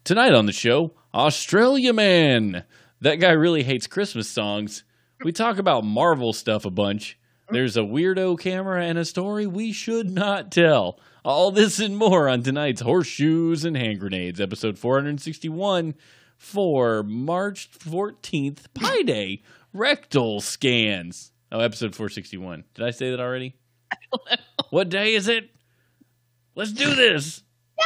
Tonight on the show, Australia Man. That guy really hates Christmas songs. We talk about Marvel stuff a bunch. There's a weirdo camera and a story we should not tell. All this and more on tonight's Horseshoes and Hand Grenades, episode 461 for March 14th, Pi Day, Rectal Scans. Oh, episode 461. Did I say that already? I don't know. What day is it? Let's do this.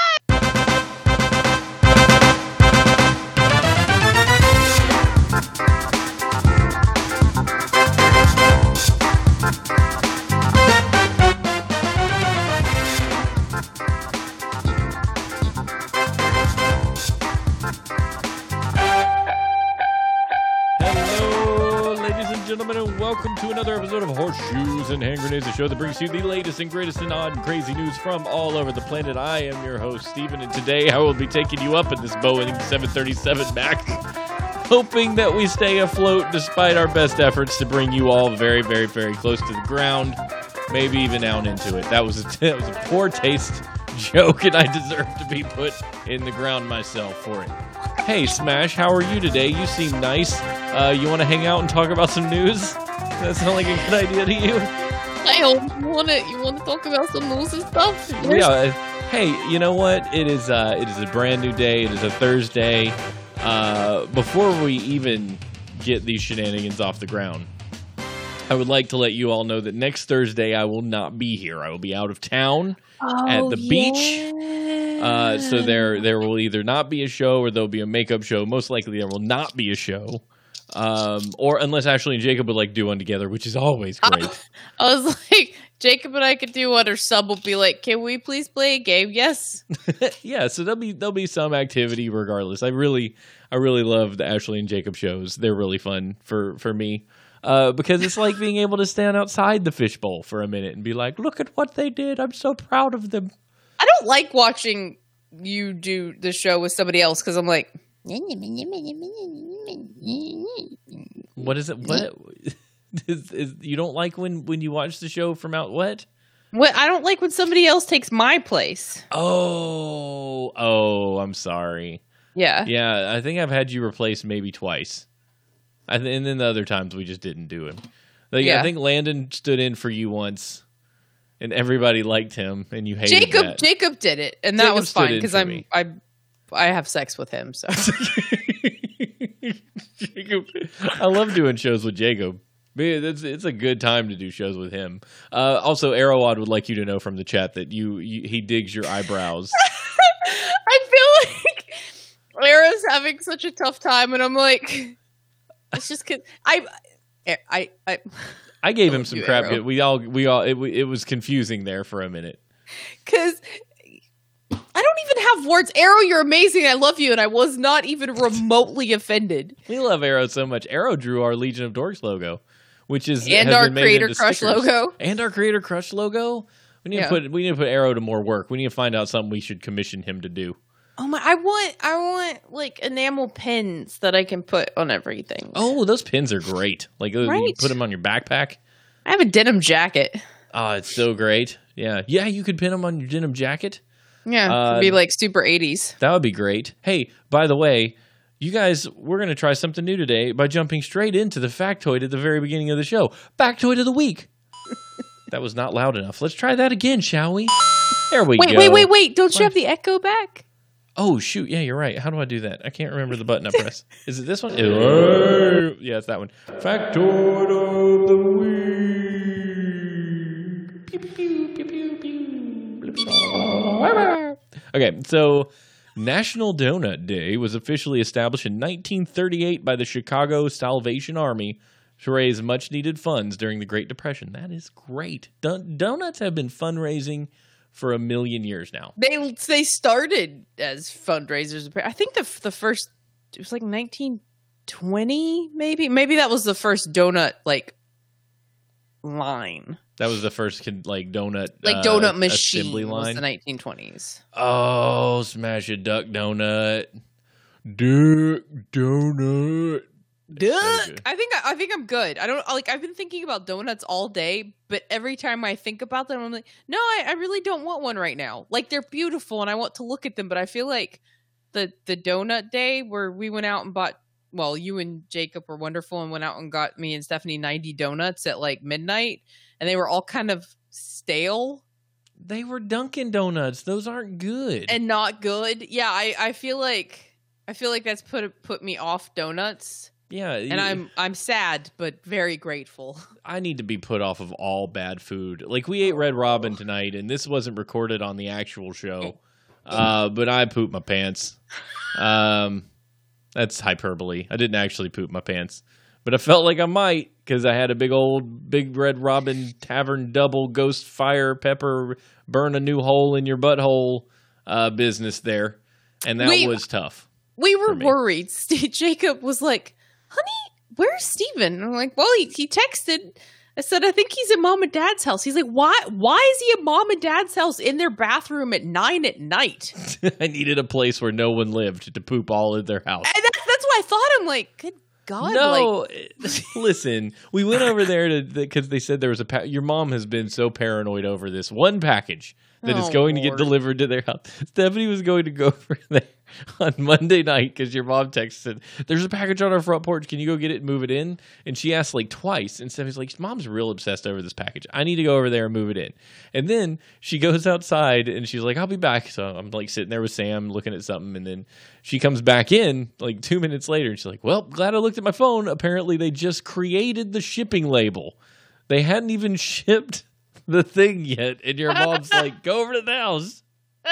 Gentlemen, and welcome to another episode of Horseshoes and Hand Grenades, a show that brings you the latest and greatest and odd and crazy news from all over the planet. I am your host, Steven, and today I will be taking you up in this Boeing 737 MAX, hoping that we stay afloat despite our best efforts to bring you all very, very, very close to the ground, maybe even down into it. That was a poor taste joke, and I deserve to be put in the ground myself for it. Hey, Smash, how are you today? You seem nice. You want to hang out and talk about some news? That sound like a good idea to you? You want to talk about some news and stuff? Yeah. Hey, you know what? It is a brand new day. It is a Thursday. Before we even get these shenanigans off the ground, I would like to let you all know that next Thursday I will not be here. I will be out of town at the beach. So there will either not be a show or there'll be a makeup show. Most likely there will not be a show. Or unless Ashley and Jacob would do one together, which is always great. I was like, Jacob and I could do one, or Sub will be like, can we please play a game? Yes. Yeah, so there'll be some activity regardless. I really love the Ashley and Jacob shows. They're really fun for me. Because it's like being able to stand outside the fishbowl for a minute and be like, look at what they did. I'm so proud of them. I don't like watching you do the show with somebody else because I'm like, what is it? What is you don't like when you watch the show from out what? What I don't like when somebody else takes my place. Oh, I'm sorry. Yeah. I think I've had you replaced maybe twice. And then the other times we just didn't do him. I think Landon stood in for you once, and everybody liked him, and you hated that. Jacob did it, and that was fine because I have sex with him. So Jacob, I love doing shows with Jacob. It's a good time to do shows with him. Also, Arrowad would like you to know from the chat that he digs your eyebrows. I feel like Arrow's having such a tough time, and I'm like. It's just because I gave him some crap. Arrow. It was confusing there for a minute. Because I don't even have words. Arrow, you're amazing. I love you, and I was not even remotely offended. We love Arrow so much. Arrow drew our Legion of Dorks logo, which is our Creator Crush logo. And our Creator Crush logo. We need to put Arrow to more work. We need to find out something we should commission him to do. Oh my! I want like enamel pins that I can put on everything. Oh, those pins are great! Like you put them on your backpack. I have a denim jacket. Oh, it's so great! Yeah. You could pin them on your denim jacket. Yeah, it'd be like super 80s. That would be great. Hey, by the way, you guys, we're gonna try something new today by jumping straight into the factoid at the very beginning of the show. Factoid of the week. That was not loud enough. Let's try that again, shall we? There we go. Wait! Don't you have the echo back? Oh, shoot. Yeah, you're right. How do I do that? I can't remember the button I press. Is it this one? Yeah, it's that one. Factoid of the week. Pew, pew, pew, pew, pew, pew. Okay, so National Donut Day was officially established in 1938 by the Chicago Salvation Army to raise much-needed funds during the Great Depression. That is great. Donuts have been fundraising for 1,000,000 years now. They started as fundraisers. I think the first, it was like 1920 maybe that was the first donut line. That was the first donut machine assembly line. Was the 1920s. Oh, smash a duck donut. Duck donut. Duck. I think I'm good. I don't I've been thinking about donuts all day, but every time I think about them, I'm like, no, I really don't want one right now. Like, they're beautiful and I want to look at them, but I feel like the donut day where we went out and bought. Well, you and Jacob were wonderful and went out and got me and Stephanie 90 donuts at like midnight, and they were all kind of stale. They were Dunkin' Donuts. Those aren't good. And not good. Yeah, I feel like that's put me off donuts. Yeah, and I'm sad but very grateful. I need to be put off of all bad food. Like we ate Red Robin tonight, and this wasn't recorded on the actual show, but I pooped my pants. That's hyperbole. I didn't actually poop my pants, but I felt like I might because I had a big Red Robin Tavern double ghost fire pepper burn a new hole in your butthole business there, and that was tough. We were worried. Jacob was like, "Honey, where's Steven?" And I'm like, "Well, he texted." I said, "I think he's at Mom and Dad's house." He's like, "Why is he at Mom and Dad's house in their bathroom at 9 at night?" I needed a place where no one lived to poop all in their house. And that's what I thought. I'm like, good God. No, listen, we went over there because they said there was your mom has been so paranoid over this one package that is going to get delivered to their house. Stephanie was going to go over there on Monday night because your mom texted, "There's a package on our front porch. Can you go get it and move it in?" And she asked like twice. And Stephanie's like, "Mom's real obsessed over this package. I need to go over there and move it in." And then she goes outside and she's like, "I'll be back." So I'm like sitting there with Sam looking at something. And then she comes back in like 2 minutes later. And she's like, "Well, glad I looked at my phone. Apparently they just created the shipping label. They hadn't even shipped the thing yet." And your mom's like, "Go over to the house."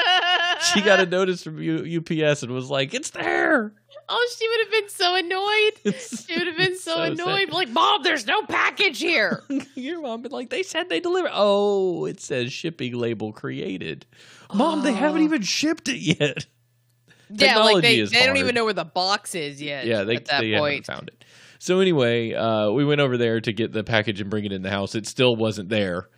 She got a notice from UPS and was like, "It's there." Oh, she would have been so annoyed. She would have been so annoyed. Like, "Mom, there's no package here." Your mom been like, "They said they delivered." "Oh, it says shipping label created." Mom, they haven't even shipped it yet. Yeah, like they don't even know where the box is yet. Yeah, they haven't found it. So anyway, we went over there to get the package and bring it in the house. It still wasn't there.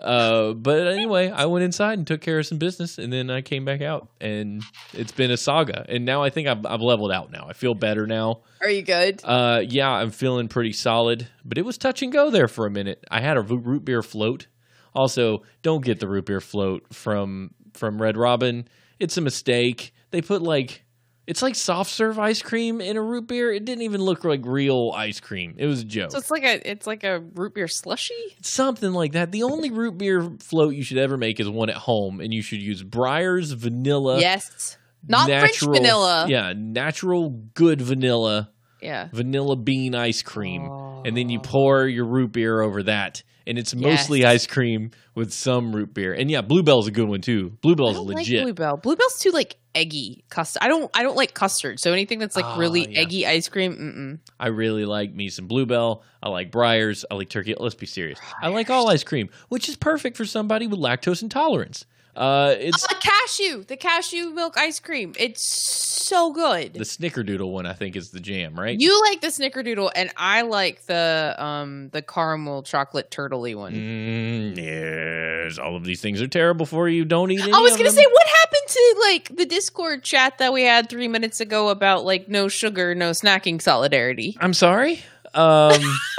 But anyway, I went inside and took care of some business, and then I came back out, and it's been a saga. And now I think I've leveled out now. I feel better now. Are you good? Yeah, I'm feeling pretty solid, but it was touch and go there for a minute. I had a root beer float. Also, don't get the root beer float from Red Robin. It's a mistake. They put it's like soft serve ice cream in a root beer. It didn't even look like real ice cream. It was a joke. So it's like a root beer slushy? It's something like that. The only root beer float you should ever make is one at home, and you should use Breyers vanilla. Yes. Not French vanilla. Yeah, natural good vanilla. Yeah. Vanilla bean ice cream. Oh. And then you pour your root beer over that. And it's mostly ice cream with some root beer. And yeah, Bluebell's a good one too. Bluebell's legit. Like Bluebell. Bluebell's too eggy custard. I don't like custard. So anything that's really eggy ice cream, I really like me some Bluebell. I like Breyers. I like turkey. Let's be serious. I like all ice cream, which is perfect for somebody with lactose intolerance. It's the cashew milk ice cream. It's so good. The Snickerdoodle one, I think, is the jam, right? You like the Snickerdoodle, and I like the caramel chocolate turtley one. Yes, all of these things are terrible for you. Don't eat any I was going to say, what happened to the Discord chat that we had 3 minutes ago about no sugar, no snacking solidarity? I'm sorry. Was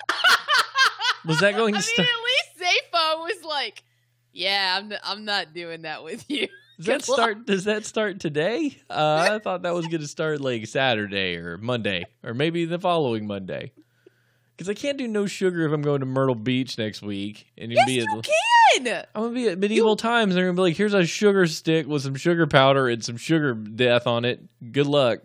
that going to start? At least Zafo was like, "Yeah, I'm not doing that with you." Does that start today? I thought that was going to start Saturday or Monday or maybe the following Monday. Because I can't do no sugar if I'm going to Myrtle Beach next week. And you can! I'm going to be at Medieval Times. And they're going to be like, "Here's a sugar stick with some sugar powder and some sugar death on it. Good luck."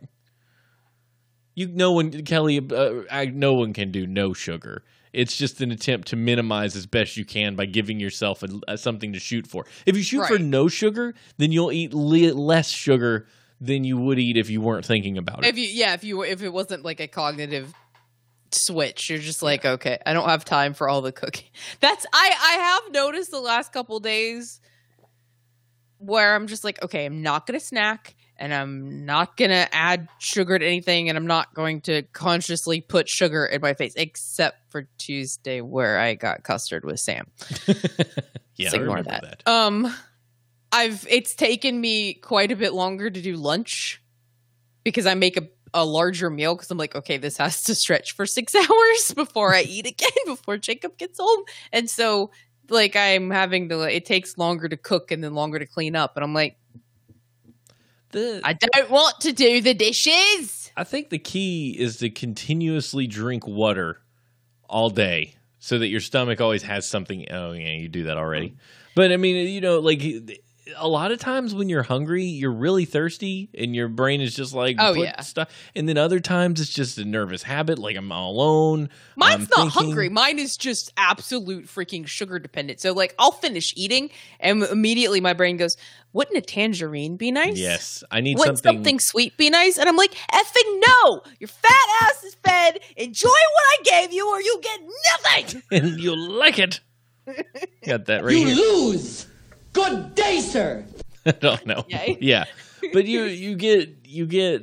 No one can do no sugar. It's just an attempt to minimize as best you can by giving yourself something to shoot for. If you shoot for no sugar, then you'll eat less sugar than you would eat if you weren't thinking about it. If it wasn't like a cognitive switch, you're just like, okay, I don't have time for all the cooking. I have noticed the last couple days where I'm just like, okay, I'm not gonna snack. And I'm not going to add sugar to anything, and I'm not going to consciously put sugar in my face, except for Tuesday where I got custard with Sam. Yeah, so ignore that. It's taken me quite a bit longer to do lunch because I make a larger meal because I'm like, okay, this has to stretch for 6 hours before I eat again, before Jacob gets home. And so, I'm having to, it takes longer to cook and then longer to clean up. And I'm like, I don't want to do the dishes. I think the key is to continuously drink water all day so that your stomach always has something. Oh, yeah, you do that already. But I mean, like a lot of times when you're hungry, you're really thirsty and your brain is just like, stuff. And then other times it's just a nervous habit. Like I'm all alone. Mine's not hungry. Mine is just absolute freaking sugar dependent. So like I'll finish eating and immediately my brain goes, wouldn't a tangerine be nice? Yes. I need Wouldn't something sweet be nice? And I'm like, effing no. Your fat ass is fed. Enjoy what I gave you or you'll get nothing. And you'll like it. Got that right here. You lose. Good day, sir. I don't know. Yay. Yeah, but you get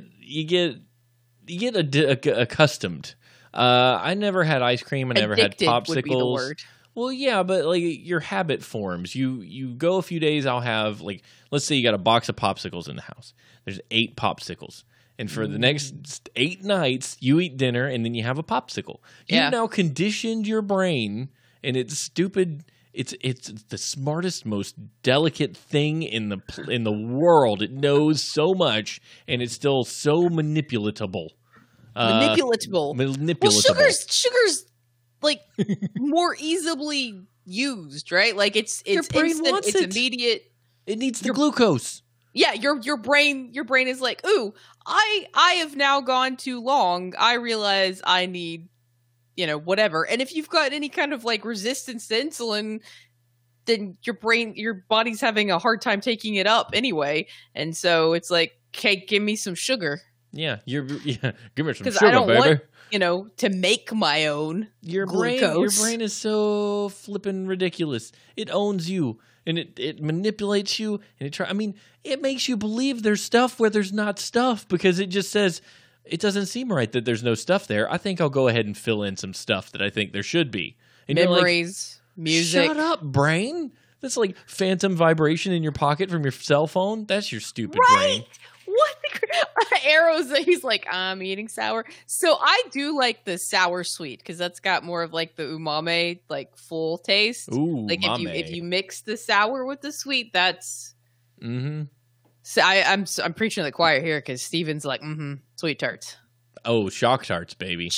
accustomed. I never had ice cream. I never had popsicles. Would be the word. Well, yeah, but like your habit forms. You go a few days. I'll have like, let's say you got a box of popsicles in the house. There's 8 popsicles. And for the next 8 nights, you eat dinner and then you have a popsicle. You've now conditioned your brain, and it's stupid. It's the smartest, most delicate thing in the world. It knows so much, and it's still so manipulatable. Manipulatable. Well, sugar's like more easily used, right? Like it's instant, it's immediate. It needs the glucose. Yeah, your brain is like, ooh, I have now gone too long. I realize I need, whatever. And if you've got any kind of like resistance to insulin, then your body's having a hard time taking it up anyway. And so it's like, okay, give me some sugar. Yeah, give me some sugar, because I don't baby. Want, to make my own glucose. Your brain is so flippin' ridiculous. It owns you, and it manipulates you, and it makes you believe there's stuff where there's not stuff, because it just says, it doesn't seem right that there's no stuff there. I think I'll go ahead and fill in some stuff that I think there should be. And memories, music. Shut up, brain. That's like phantom vibration in your pocket from your cell phone. That's your stupid brain. What arrows? He's like, I'm eating sour. So I do like the sour sweet, because that's got more of like the umami, like full taste. Ooh, like if you mix the sour with the sweet, that's. Mm-hmm. So I'm preaching to the choir here, because Steven's like, sweet tarts. Oh, shock tarts, baby.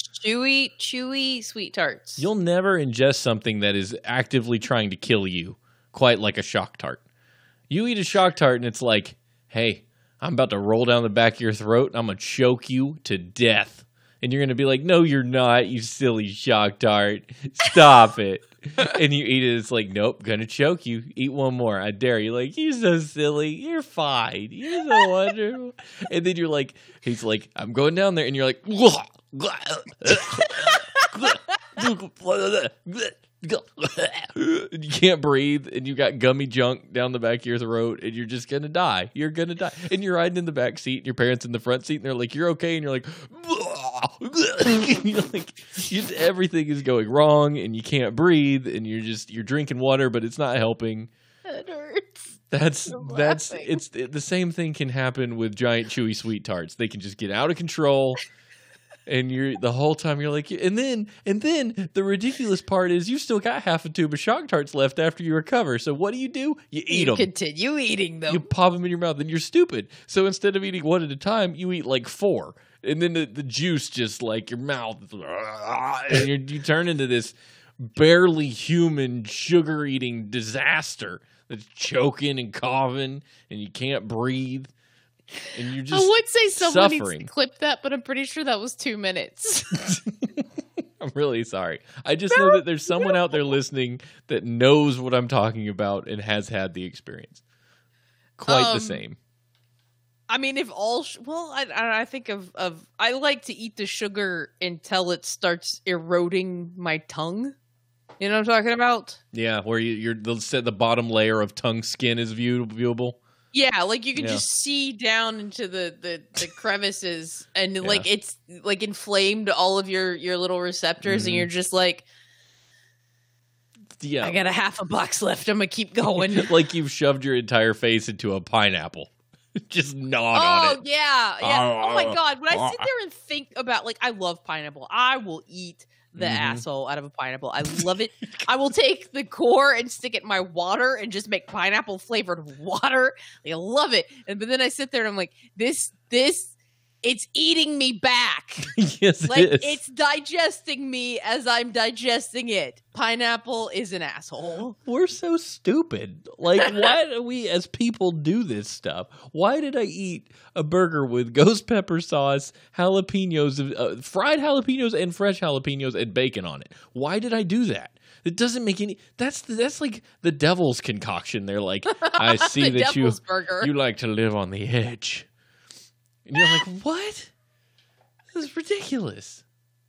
Chewy sweet tarts. You'll never ingest something that is actively trying to kill you quite like a shock tart. You eat a shock tart and it's like, hey, I'm about to roll down the back of your throat and I'm going to choke you to death. And you're going to be like, no, you're not, you silly shock tart. Stop it. And you eat it. It's like, nope, going to choke you. Eat one more. I dare you. Like, you're so silly. You're fine. You're so wonderful. And then you're like, he's like, I'm going down there. And you're like, you can't breathe, and you got gummy junk down the back of your throat, and you're just gonna die. You're gonna die. And you're riding in the back seat, and your parents in the front seat, and they're like, "You're okay," and you're like, you're like, everything is going wrong, and you can't breathe, and you're drinking water, but it's not helping. It hurts. It's the same thing can happen with giant chewy sweet tarts. They can just get out of control. And the whole time you're like, and then the ridiculous part is you've still got half a tube of shock tarts left after you recover. So what do? You eat them. Continue eating them. You pop them in your mouth, and you're stupid. So instead of eating one at a time, you eat like 4, and then the juice just like your mouth, and you turn into this barely human sugar eating disaster that's choking and coughing, and you can't breathe. And you're just I would say someone suffering. needs to clip that, but I'm pretty sure that was 2 minutes. I'm really sorry. I just know that there's someone out there listening that knows what I'm talking about and has had the experience. Quite the same. I mean, if all I think of I like to eat the sugar until it starts eroding my tongue. You know what I'm talking about? Yeah, where the bottom layer of tongue skin is viewable. Yeah, like you can just see down into the crevices, and like it's like inflamed all of your little receptors, and you're just like, I got a half a box left. I'm gonna keep going. Like you've shoved your entire face into a pineapple. Just gnawed on it. Oh yeah. Oh my god. When I sit there and think about, like, I love pineapple. I will eat the asshole out of a pineapple. I love it. I will take the core and stick it in my water and just make pineapple flavored water. I love it. But then I sit there and I'm like, this, it's eating me back. Yes, Like it is. it's digesting me as I'm digesting it. Pineapple is an asshole. We're so stupid. Like, why do we as people do this stuff? Why did I eat a burger with ghost pepper sauce, jalapenos, fried jalapenos, and fresh jalapenos and bacon on it? Why did I do that? It doesn't make any. That's like the devil's concoction. They're like, I see The that devil's burger. you like to live on the edge, and you're like, what? This is ridiculous.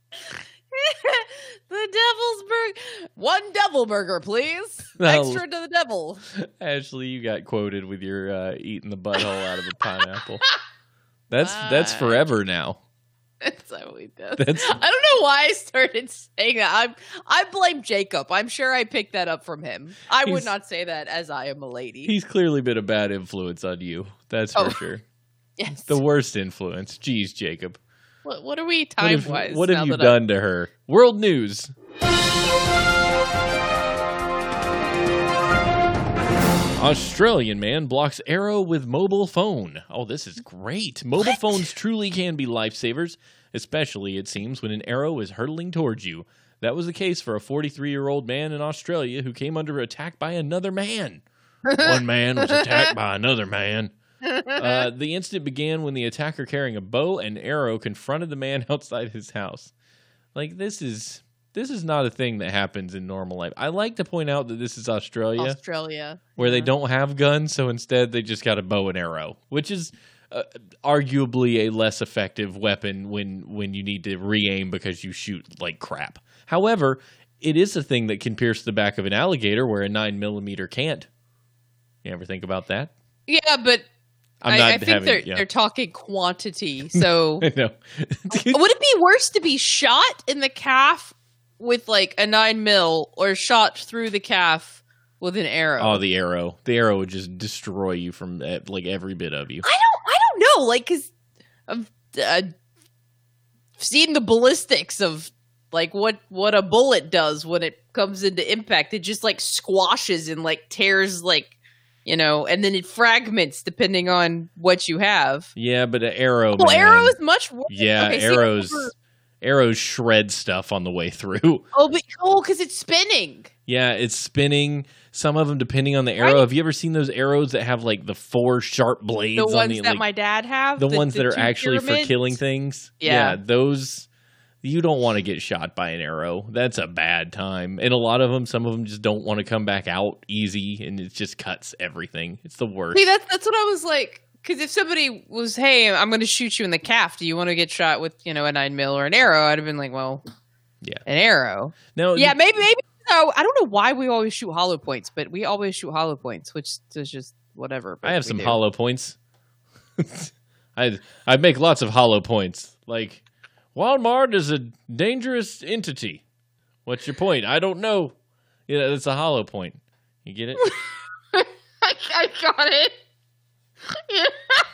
The devil's burger. One devil burger, please. Well- Extra to the devil. Ashley, you got quoted with your eating the butthole out of a pineapple. That's forever now. That's how he does. That's- I don't know why I started saying that. I blame Jacob. I'm sure I picked that up from him. I would He's- not say that as I am a lady. He's clearly been a bad influence on you. That's for Oh. sure. Yes. The worst influence. Jeez, Jacob. What are we What time have, wise? what have you done to her? World news. Australian man blocks arrow with mobile phone. Oh, this is great. Mobile phones truly can be lifesavers, especially, it seems, when an arrow is hurtling towards you. That was the case for a 43-year-old man in Australia who came under attack by another man. One man was attacked by another man. The incident began when the attacker carrying a bow and arrow confronted the man outside his house. Like, this is not a thing that happens in normal life. I like to point out that this is Australia. Where they don't have guns, so instead they just got a bow and arrow, which is arguably a less effective weapon when you need to re-aim because you shoot like crap. However, it is a thing that can pierce the back of an alligator where a 9mm can't. You ever think about that? Yeah, but I think they're talking quantity. So I know. would it be worse to be shot in the calf with like a 9mm or shot through the calf with an arrow? Oh, the arrow. The arrow would just destroy you from like every bit of you. I don't know. Like, cause I've seen the ballistics of like what a bullet does when it comes into impact. It just like squashes and like tears like, you know, and then it fragments depending on what you have. Yeah, but an arrow. Well, man. arrow is much worse. Yeah, Okay, arrows shred stuff on the way through. Because it's spinning. Yeah, it's spinning. Some of them, depending on the arrow. Right. Have you ever seen those arrows that have like the 4 sharp blades? The on ones the that like, my dad have. the ones that are 2 actually for pyramids? killing things. Yeah. Those. You don't want to get shot by an arrow. That's a bad time. And a lot of them, some of them just don't want to come back out easy, and it just cuts everything. It's the worst. See, that's what I was like. Because if somebody was, hey, I'm going to shoot you in the calf, do you want to get shot with, you know, a 9mm or an arrow? I'd have been like, well, yeah, an arrow. No, Yeah, maybe. No, I don't know why we always shoot hollow points, but we always shoot hollow points, which is just whatever. I have we some do. hollow points. I make lots of hollow points. Like, Walmart is a dangerous entity. What's your point? I don't know. Yeah, it's a hollow point. You get it? I got it. Yeah.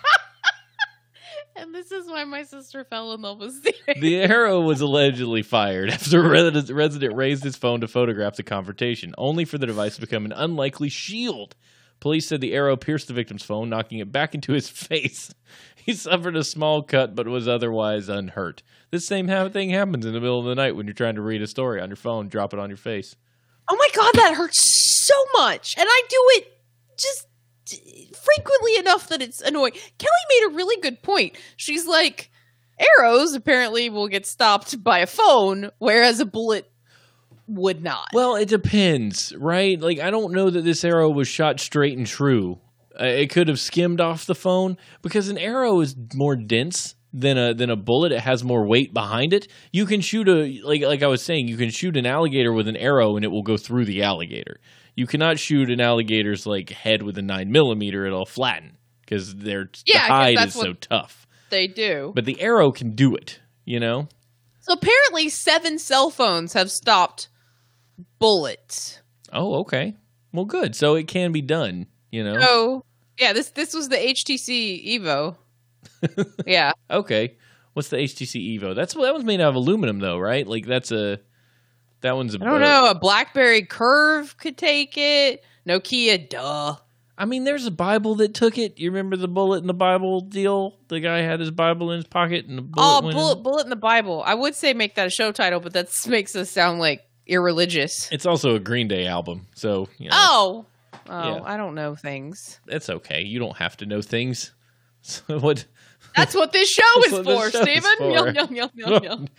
And this is why my sister fell in love with Steven. The arrow was allegedly fired after a resident raised his phone to photograph the confrontation, only for the device to become an unlikely shield. Police said the arrow pierced the victim's phone, knocking it back into his face. He suffered a small cut, but was otherwise unhurt. This same thing happens in the middle of the night when you're trying to read a story on your phone, drop it on your face. Oh my God, that hurts so much. And I do it just frequently enough that it's annoying. Kelly made a really good point. She's like, arrows apparently will get stopped by a phone, whereas a bullet would not. Well, it depends, right? Like, I don't know that this arrow was shot straight and true. It could have skimmed off the phone because an arrow is more dense than a bullet. It has more weight behind it. You can shoot like I was saying, you can shoot an alligator with an arrow and it will go through the alligator. You cannot shoot an alligator's like head with a 9mm; it'll flatten because the hide is so tough. They do. But the arrow can do it, you know? So apparently 7 cell phones have stopped bullets. Oh, okay. Well, good. So it can be done, you know? Oh, yeah, this was the HTC Evo. Yeah. Okay. What's the HTC Evo? That was made out of aluminum though, right? Like that's a That one's a I don't know. A BlackBerry Curve could take it. Nokia, duh. I mean, there's a Bible that took it. You remember the bullet in the Bible deal? The guy had his Bible in his pocket and the bullet went in. Bullet in the Bible. I would say make that a show title, but that makes us sound like irreligious. It's also a Green Day album, so, you know. Yeah. I don't know things. It's okay. You don't have to know things. So what? That's what this show is what for, this show is Stephen. for. Yum, yum, yum, yum, yum.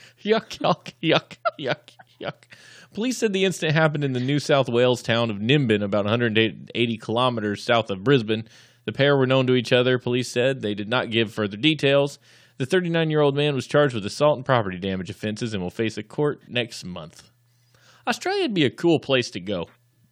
Yuck. Police said the incident happened in the New South Wales town of Nimbin, about 180 kilometers south of Brisbane. The pair were known to each other, police said. They did not give further details. The 39-year-old man was charged with assault and property damage offenses and will face a court next month. Australia would be a cool place to go.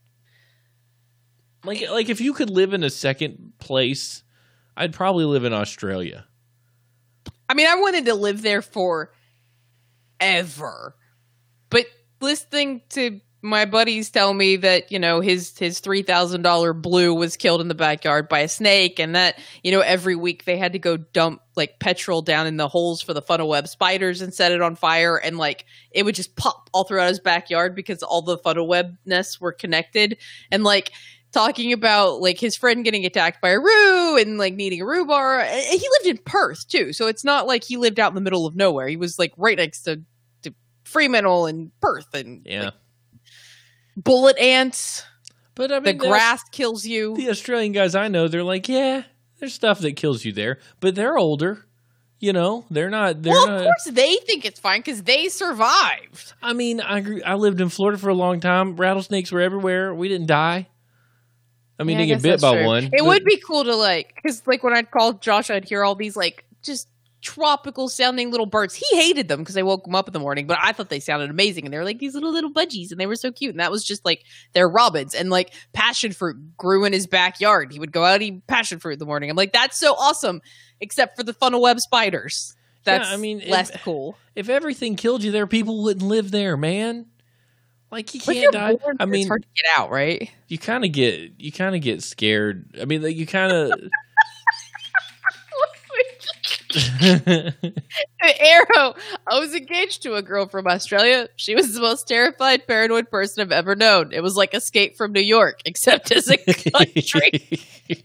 Like if you could live in a second place, I'd probably live in Australia. I mean, I wanted to live there forever. But listening to my buddies tell me that, you know, his $3,000 Blue was killed in the backyard by a snake, and that, you know, every week they had to go dump like petrol down in the holes for the funnel web spiders and set it on fire, and like it would just pop all throughout his backyard because all the funnel web nests were connected. And like talking about like his friend getting attacked by a roo and like needing a rhubarb. He lived in Perth too, so it's not like he lived out in the middle of nowhere. He was like right next to Fremantle and Perth, and like, bullet ants. But I mean, the grass kills you. The Australian guys I know, they're like, yeah, there's stuff that kills you there, but they're older. You know, they're not. Well, of course they think it's fine because they survived. I mean, I agree. I lived in Florida for a long time. Rattlesnakes were everywhere. We didn't die. I mean, they get bit by one. It would be cool to like, because like when I'd call Josh, I'd hear all these like just tropical sounding little birds. He hated them because I woke him up in the morning, but I thought they sounded amazing, and they were like these little budgies, and they were so cute. And that was just like their robins. And like passion fruit grew in his backyard. He would go out and eat passion fruit in the morning. I'm like, that's so awesome, except for the funnel web spiders. That's less cool. If everything killed you there, people wouldn't live there, man. Like you can't die. I mean, it's hard to get out, right? You kind of get scared. I mean, like, you kind of. Arrow. I was engaged to a girl from Australia. She was the most terrified, paranoid person I've ever known. It was like Escape from New York, except as a country.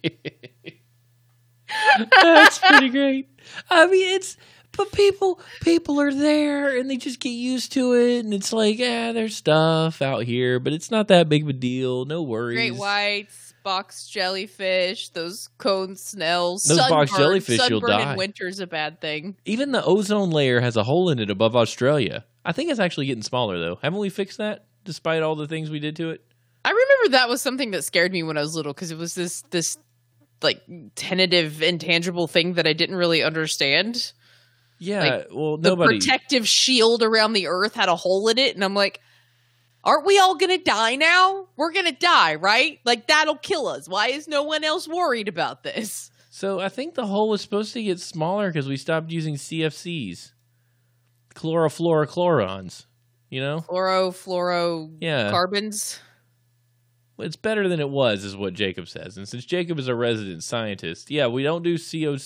That's pretty great. I mean, but people are there and they just get used to it, and it's like, there's stuff out here, but it's not that big of a deal. No worries. Great whites, box jellyfish, those cone snails. Those box jellyfish, you'll die. Sunburn in winter's a bad thing. Even the ozone layer has a hole in it above Australia. I think it's actually getting smaller, though. Haven't we fixed that, despite all the things we did to it? I remember that was something that scared me when I was little, because it was this like tentative, intangible thing that I didn't really understand. Yeah, like, well, the protective shield around the Earth had a hole in it, and I'm like, aren't we all gonna die now? We're gonna die, right? Like, that'll kill us. Why is no one else worried about this? So I think the hole was supposed to get smaller because we stopped using CFCs, chlorofluorochlorons. You know, carbons. It's better than it was, is what Jacob says. And since Jacob is a resident scientist, we don't do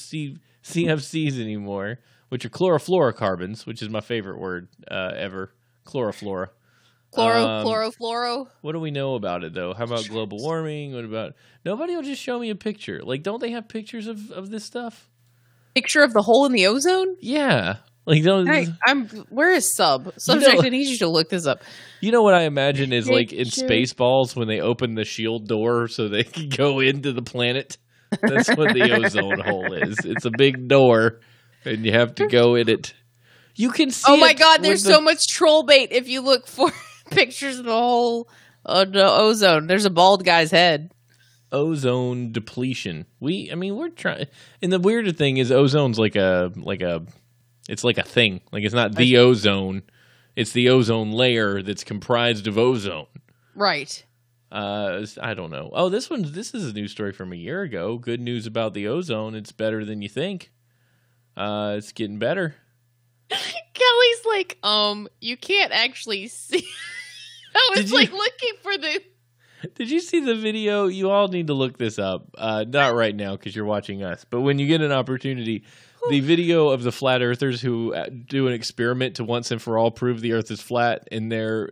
CFCs anymore, which are chlorofluorocarbons, which is my favorite word ever. Chloroflora. Chlorofluoro. What do we know about it, though? How about global warming? What about... Nobody will just show me a picture. Like, don't they have pictures of this stuff? Picture of the hole in the ozone? Yeah. Like, don't... Where is Subject, I need you to look this up. You know what I imagine is, like, in Spaceballs, when they open the shield door so they can go into the planet? That's what the ozone hole is. It's a big door, and you have to go in it. You can see Oh, my God, there's so much troll bait if you look for pictures of the hole of the ozone. There's a bald guy's head. Ozone depletion. We're trying... And the weirder thing is ozone's like a... It's like a thing. Like, it's not the ozone. It's the ozone layer that's comprised of ozone. Right. I don't know. Oh, this is a news story from a year ago. Good news about the ozone. It's better than you think. It's getting better. Kelly's like, you can't actually see. I was looking for the... Did you see the video? You all need to look this up. Not right now because you're watching us. But when you get an opportunity, the video of the flat earthers who do an experiment to once and for all prove the Earth is flat, and their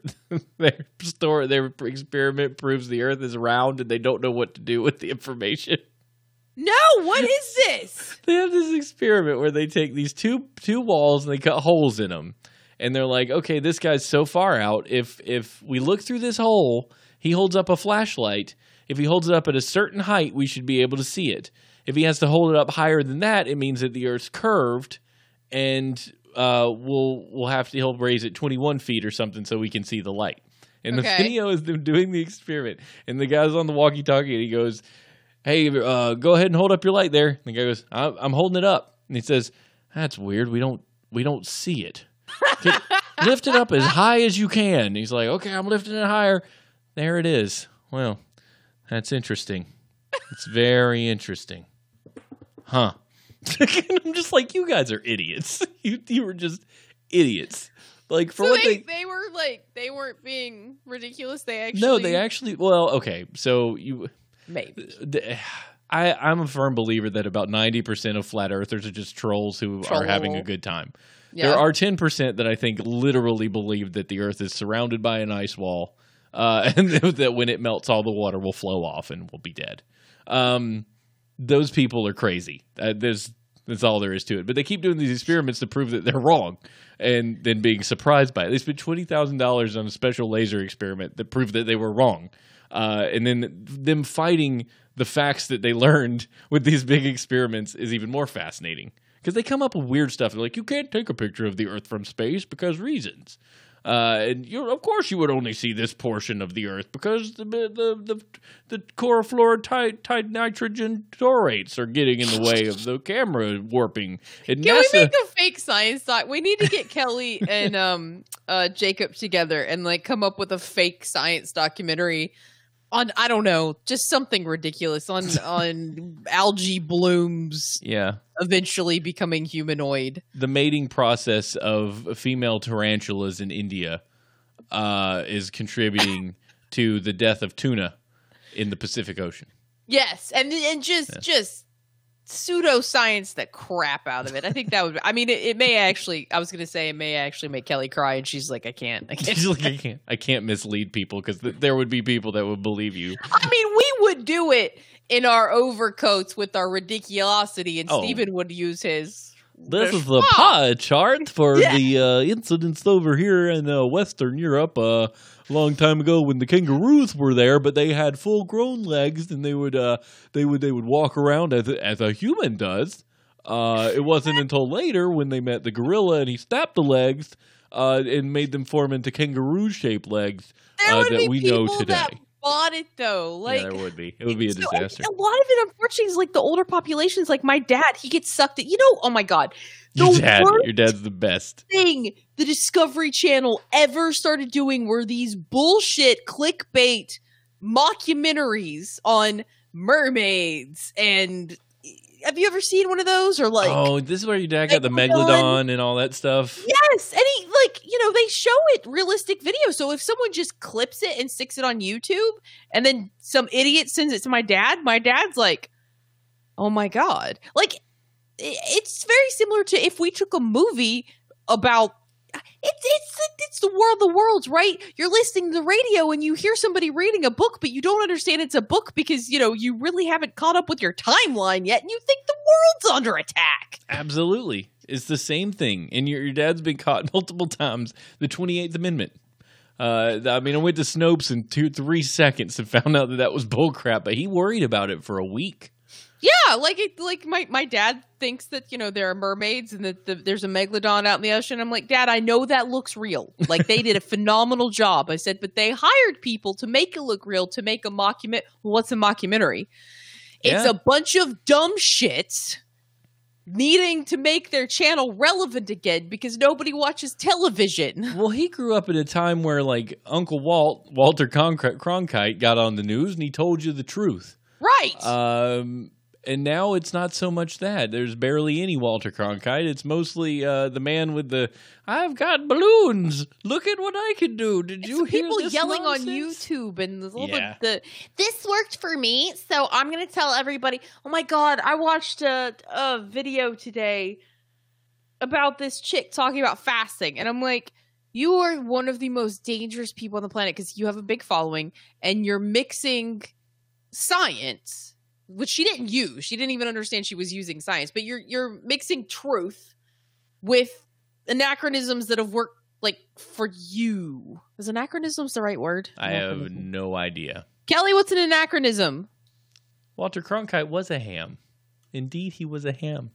experiment proves the Earth is round, and they don't know what to do with the information. No, what is this? They have this experiment where they take these two walls and they cut holes in them, and they're like, okay, this guy's so far out. If we look through this hole, he holds up a flashlight. If he holds it up at a certain height, we should be able to see it. If he has to hold it up higher than that, it means that the Earth's curved, and he'll raise it 21 feet or something so we can see the light. And the video is them doing the experiment, and the guy's on the walkie-talkie, and he goes, "Hey, go ahead and hold up your light there." And the guy goes, "I'm holding it up," and he says, "That's weird. We don't see it. Lift it up as high as you can." And he's like, "Okay, I'm lifting it higher." There it is. Well, that's interesting. It's very interesting. Huh. I'm just like, you guys are idiots. You were just idiots. Like, for so they were like, they weren't being ridiculous. They actually, well, okay. So maybe. I'm a firm believer that about 90% of flat earthers are just trolls who are having a good time. Yeah. There are 10% that I think literally believe that the Earth is surrounded by an ice wall. And that when it melts, all the water will flow off and we'll be dead. Those people are crazy. That's all there is to it. But they keep doing these experiments to prove that they're wrong, and then being surprised by it. They spent $20,000 on a special laser experiment that proved that they were wrong, and then them fighting the facts that they learned with these big experiments is even more fascinating because they come up with weird stuff. They're like, you can't take a picture of the Earth from space because reasons. And of course you would only see this portion of the Earth because the chlorofluoride nitrogen dorates are getting in the way of the camera warping. And Can we make a fake science doc? We need to get Kelly and Jacob together and like come up with a fake science documentary on, I don't know, just something ridiculous on algae blooms. Yeah. Eventually becoming humanoid. The mating process of female tarantulas in India is contributing to the death of tuna in the Pacific Ocean. Yes, and just pseudoscience the crap out of it. I think that would. I mean, it may actually. I was going to say it may actually make Kelly cry, and she's like, I can't. She's like, I can't mislead people because there would be people that would believe you. I mean, we would do it in our overcoats with our ridiculosity, and Stephen would use his. This is the pie chart for the incidents over here in Western Europe a long time ago when the kangaroos were there, but they had full-grown legs, and they would walk around as a human does. It wasn't until later when they met the gorilla and he snapped the legs and made them form into kangaroo-shaped legs that we know today. Bought it though, like yeah, there would be. It would be a disaster. A lot of it, unfortunately, is like the older populations. Like my dad, he gets sucked in. Oh my god, your dad's the best thing the Discovery Channel ever started doing were these bullshit clickbait mockumentaries on mermaids. And have you ever seen one of those? Or like, oh, this is where your dad got the megalodon and all that stuff. Yes, and he they show it realistic video. So if someone just clips it and sticks it on YouTube, and then some idiot sends it to my dad's like, oh my god, like it's very similar to if we took a movie about. It's the world of the worlds, right? You're listening to the radio and you hear somebody reading a book, but you don't understand it's a book because, you really haven't caught up with your timeline yet and you think the world's under attack. Absolutely. It's the same thing. And your dad's been caught multiple times. The 28th Amendment. I went to Snopes in 2-3 seconds and found out that was bullcrap, but he worried about it for a week. Yeah, like my dad thinks that, there are mermaids and that there's a megalodon out in the ocean. I'm like, Dad, I know that looks real. Like, they did a phenomenal job. I said, but they hired people to make it look real, to make a mockumentary. What's a mockumentary? It's a bunch of dumb shits needing to make their channel relevant again because nobody watches television. Well, he grew up at a time where, like, Uncle Walter Cronkite got on the news and he told you the truth. Right. And now it's not so much that. There's barely any Walter Cronkite. It's mostly the man with the, I've got balloons. Look at what I can do. Did you hear people this yelling nonsense? on YouTube and all Yeah. the this worked for me, so I'm gonna tell everybody. Oh my god, I watched a video today about this chick talking about fasting, and I'm like, you are one of the most dangerous people on the planet because you have a big following and you're mixing science, which she didn't use. She didn't even understand she was using science, but you're mixing truth with anachronisms that have worked like for you. Is anachronisms the right word? I have no idea. Kelly, what's an anachronism? Walter Cronkite was a ham. Indeed, he was a ham.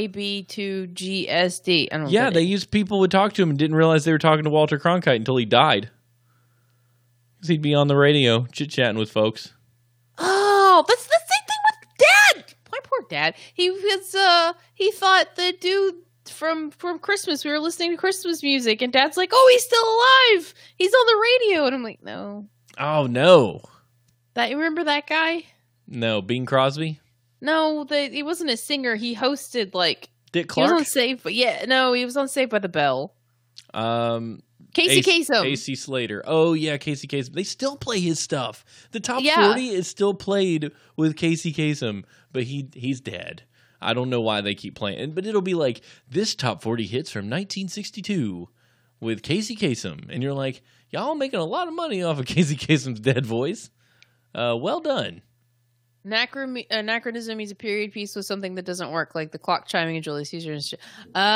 KB2GSD. I don't Yeah, get they it. used people would talk to him and didn't realize they were talking to Walter Cronkite until he died. Because he'd be on the radio chit-chatting with folks. Oh, that's the same thing with Dad. My poor dad. He was he thought the dude from Christmas, we were listening to Christmas music, and Dad's like, "Oh, he's still alive. He's on the radio." And I'm like, "No." Oh, no. That, you remember that guy? No, Bing Crosby? No, he wasn't a singer. He hosted like Dick he was Clark? on Saved, but yeah, no, he was on Saved by the Bell. Casey Kasem. AC Slater. Oh, yeah, Casey Kasem. They still play his stuff. The top Yeah. 40 is still played with Casey Kasem, but he's dead. I don't know why they keep playing. But it'll be like, this top 40 hits from 1962 with Casey Kasem. And you're like, y'all making a lot of money off of Casey Kasem's dead voice. Well done. Anachronism means a period piece with something that doesn't work, like the clock chiming in Julius Caesar and shit.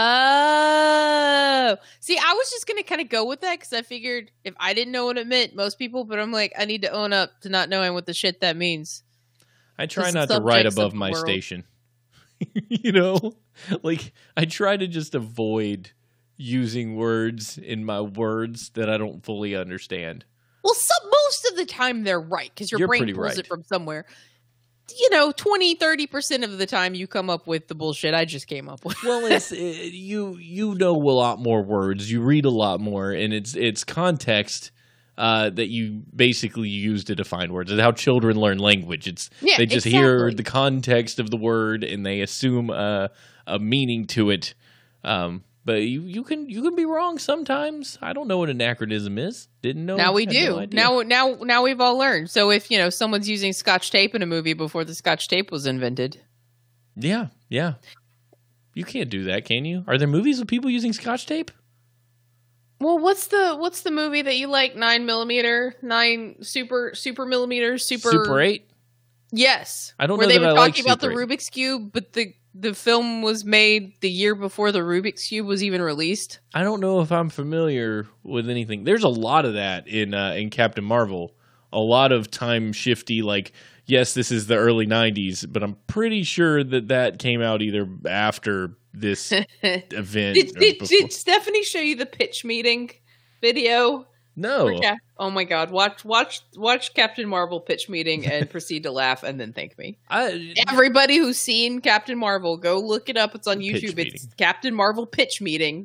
Oh, see, I was just gonna kind of go with that because I figured if I didn't know what it meant, most people. But I'm like, I need to own up to not knowing what the shit that means. I try The not to write subjects of above the my world. station. You know? Like, I try to just avoid using words in my words that I don't fully understand. Well, most of the time they're right because your You're brain pretty pulls right. it from somewhere. You know, 20-30% of the time you come up with the bullshit I just came up with. Well, you know a lot more words. You read a lot more, and it's context that you basically use to define words. It's how children learn language. They just hear exactly. the context of the word and they assume a meaning to it. But you can be wrong sometimes. I don't know what anachronism is. Didn't know. Now we had do. no idea. Now we've all learned. So if someone's using Scotch tape in a movie before the Scotch tape was invented, Yeah. You can't do that, can you? Are there movies with people using Scotch tape? well, what's the movie that you like? 9mm, 9 super millimeters, Super 8? Yes, I don't where know they that were I like talking about the Super 8. Rubik's Cube, but the film was made the year before the Rubik's Cube was even released. I don't know if I'm familiar with anything. There's a lot of that in Captain Marvel. A lot of time shifty, like, yes, this is the early 90s, but I'm pretty sure that came out either after this event. or before. Did Stephanie show you the pitch meeting video? No. Oh my God! Watch Captain Marvel pitch meeting and proceed to laugh and then thank me. Everybody who's seen Captain Marvel, go look it up. It's on Pitch YouTube. It's meeting. Captain Marvel pitch meeting,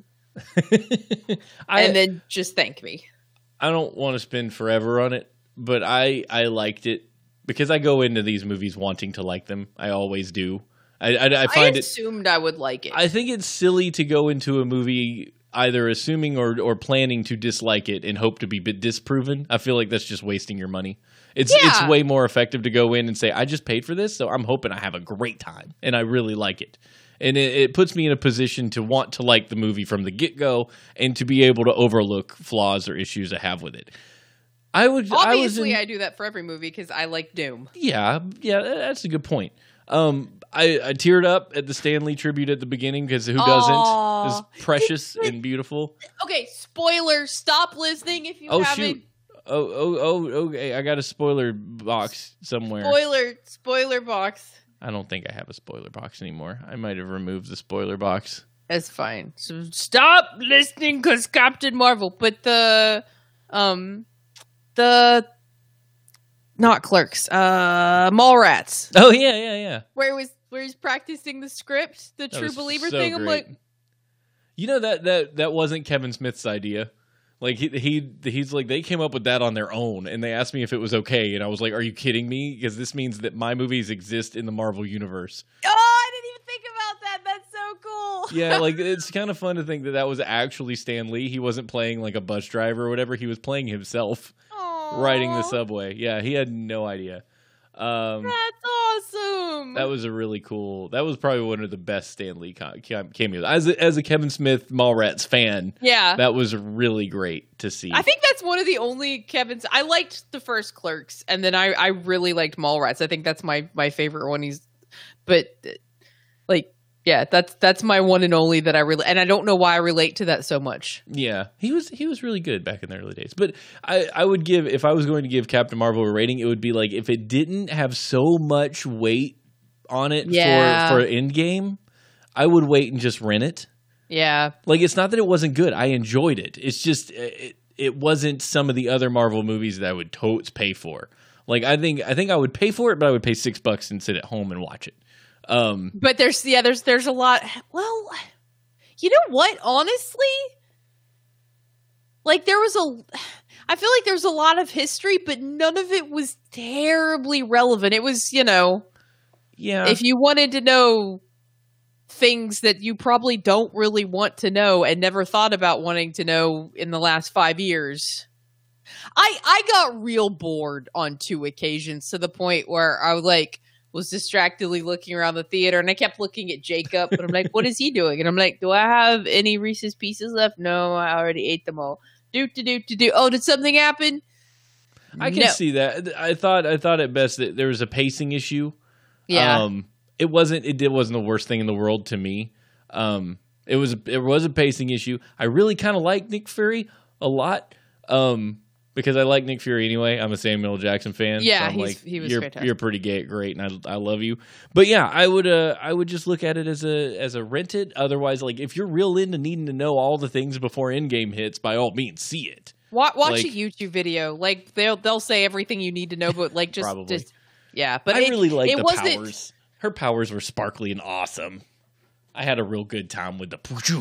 I and then just thank me. I don't want to spend forever on it, but I liked it because I go into these movies wanting to like them. I always do. I find it. assumed I would like it. I think it's silly to go into a movie either assuming or planning to dislike it and hope to be disproven. I feel like that's just wasting your money. It's way more effective to go in and say, I just paid for this, so I'm hoping I have a great time and I really like it. And it puts me in a position to want to like the movie from the get-go and to be able to overlook flaws or issues I have with it. Obviously, I do that for every movie because I like Doom. Yeah, that's a good point. I teared up at the Stan Lee tribute at the beginning because who doesn't? It's precious and beautiful. Okay, spoiler. Stop listening if you Oh haven't. shoot! Okay. I got a spoiler box somewhere. Spoiler box. I don't think I have a spoiler box anymore. I might have removed the spoiler box. That's fine. So stop listening because Captain Marvel. But the not Clerks. Mallrats. Oh yeah. Where he's practicing the script, the That True was Believer so thing. I'm great. like, You know that wasn't Kevin Smith's idea, Like he's like, they came up with that on their own, and they asked me if it was okay, and I was like, "Are you kidding me?" Because this means that my movies exist in the Marvel universe. Oh, I didn't even think about that. That's so cool. Yeah, like it's kind of fun to think that that was actually Stan Lee. He wasn't playing like a bus driver or whatever. He was playing himself, riding the subway. Yeah, he had no idea. That's awesome. That was a really cool. That was probably one of the best Stan Lee cameos. As a Kevin Smith Mallrats fan, yeah, that was really great to see. I think that's one of the only Kevin's. I liked the first Clerks, and then I really liked Mallrats. I think that's my favorite one. Yeah, that's my one and only that I really, and I don't know why I relate to that so much. Yeah, he was really good back in the early days. But I would give, if I was going to give Captain Marvel a rating, it would be like if it didn't have so much weight on it for Endgame, I would wait and just rent it. Yeah, like it's not that it wasn't good. I enjoyed it. It's just it wasn't some of the other Marvel movies that I would totes pay for. Like I think I would pay for it, but I would pay $6 and sit at home and watch it. But there's a lot. Well, you know what? Honestly, like I feel like there's a lot of history, but none of it was terribly relevant. It was, yeah. If you wanted to know things that you probably don't really want to know and never thought about wanting to know in the last 5 years. I got real bored on 2 occasions to the point where I was distractedly looking around the theater, and I kept looking at Jacob, and I'm like, what is he doing? And I'm like, do I have any Reese's Pieces left? No, I already ate them all. Do. Oh, did something happen? I can see that. I thought at best that there was a pacing issue. Yeah. It wasn't the worst thing in the world to me. It was a pacing issue. I really kind of like Nick Fury a lot. Because I like Nick Fury anyway. I'm a Samuel L. Jackson fan. Yeah, so he was fantastic. You're pretty great, and I love you. But yeah, I would just look at it as a rented. Otherwise, like if you're real into needing to know all the things before Endgame hits, by all means, see it. Watch a YouTube video. Like they'll say everything you need to know, but like just yeah. But I really like the powers. Her powers were sparkly and awesome. I had a real good time with the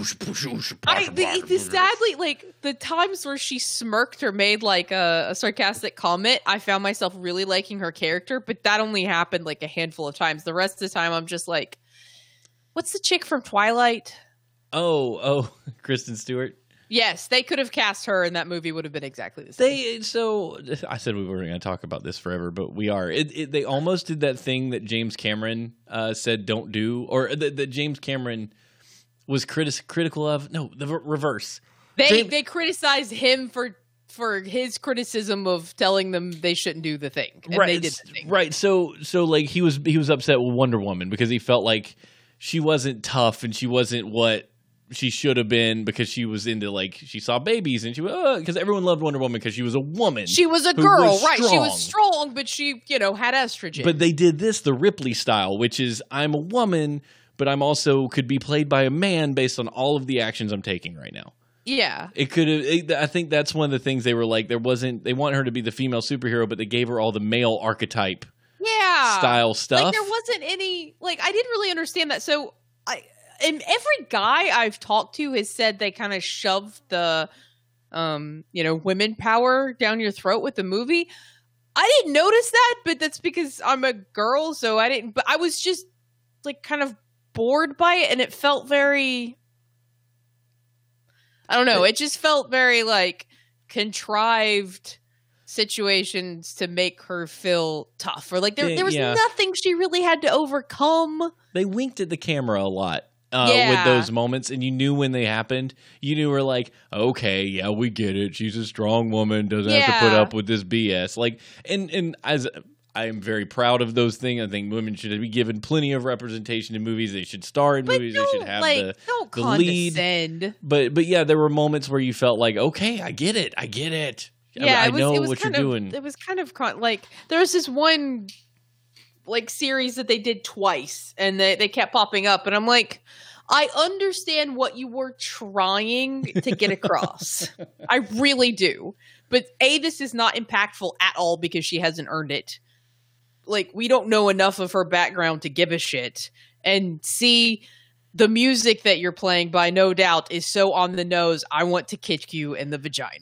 sadly, like the times where she smirked or made like a sarcastic comment, I found myself really liking her character, but that only happened like a handful of times. The rest of the time, I'm just like, what's the chick from Twilight? Oh, Kristen Stewart. Yes, they could have cast her, and that movie would have been exactly the same. So I said we weren't going to talk about this forever, but we are. They almost did that thing that James Cameron said don't do, or that James Cameron was critical of. No, the reverse. They criticized him for his criticism of telling them they shouldn't do the thing, and right, they did the thing. Right. So like he was upset with Wonder Woman because he felt like she wasn't tough and she wasn't what she should have been, because she was into, like, she saw babies and she was, because everyone loved Wonder Woman because she was a woman. She was a girl, right? She was strong, but she, had estrogen. But they did this the Ripley style, which is I'm a woman, but I'm also could be played by a man based on all of the actions I'm taking right now. Yeah. It could have, I think that's one of the things they were like, they want her to be the female superhero, but they gave her all the male archetype style stuff. Like, there wasn't any, like, I didn't really understand that. So, and every guy I've talked to has said they kind of shoved the, women power down your throat with the movie. I didn't notice that, but that's because I'm a girl, so I didn't. But I was just like kind of bored by it, and it felt very. I don't know. It just felt very like contrived situations to make her feel tough, or like there was nothing she really had to overcome. They winked at the camera a lot. With those moments, and you knew when they happened. You knew we're like, okay, yeah, we get it. She's a strong woman, doesn't have to put up with this BS. Like, and as I am very proud of those things. I think women should be given plenty of representation in movies. They should star in movies. They should have the lead. But yeah, there were moments where you felt like, okay, I get it. Yeah, I know what you're doing. It was kind of like there was this one like series that they did twice, and they kept popping up, and I'm like, I understand what you were trying to get across. I really do. But A, this is not impactful at all because she hasn't earned it. Like, we don't know enough of her background to give a shit. And C, the music that you're playing by No Doubt is so on the nose. I want to kick you in the vagina.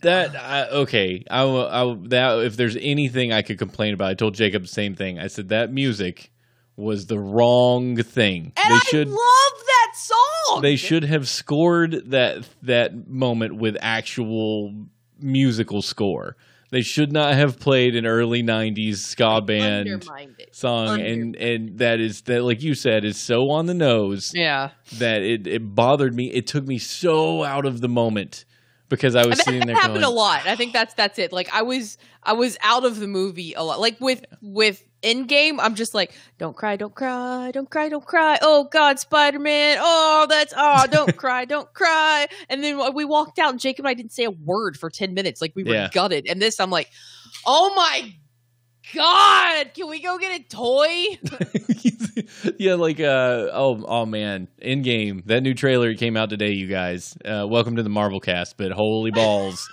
That if there's anything I could complain about, I told Jacob the same thing. I said that music was the wrong thing. And I love that song. They should have scored that moment with actual musical score. They should not have played an early 90s ska band song. And that, like you said, is so on the nose that it bothered me. It took me so out of the moment because I was sitting there going... That happened a lot. I think that's it. Like, I was out of the movie a lot. Like, with Endgame, I'm just like, don't cry, don't cry, don't cry, don't cry. Oh, God, Spider-Man. Don't cry, don't cry. And then we walked out, and Jacob and I didn't say a word for 10 minutes. Like, we were gutted. And this, I'm like, oh, my God, can we go get a toy? Yeah, like, oh, man. Endgame, that new trailer came out today, you guys. Welcome to the Marvel cast, but holy balls.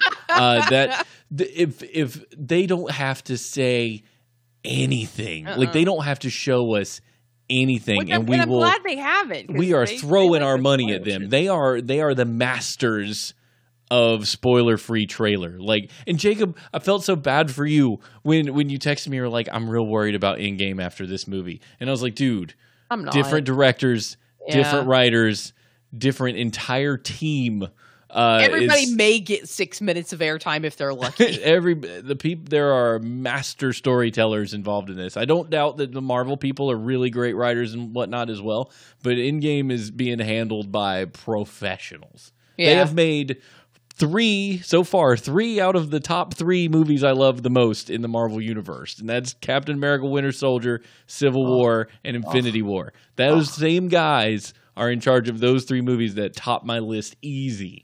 If they don't have to say anything. Like, they don't have to show us anything, and I'm glad they haven't. We are throwing our money at them. They are the masters of spoiler-free trailer. Like, and Jacob, I felt so bad for you when you texted me. You were like, "I'm real worried about Endgame after this movie," and I was like, "Dude, I'm not. Different directors, different writers, different entire team." Everybody may get 6 minutes of airtime if they're lucky. There are master storytellers involved in this. I don't doubt that the Marvel people are really great writers and whatnot as well, but Endgame is being handled by professionals. Yeah. They have made three out of the top 3 movies I love the most in the Marvel universe, and that's Captain America: Winter Soldier, Civil War, and Infinity War. Those same guys are in charge of those 3 movies that top my list easy.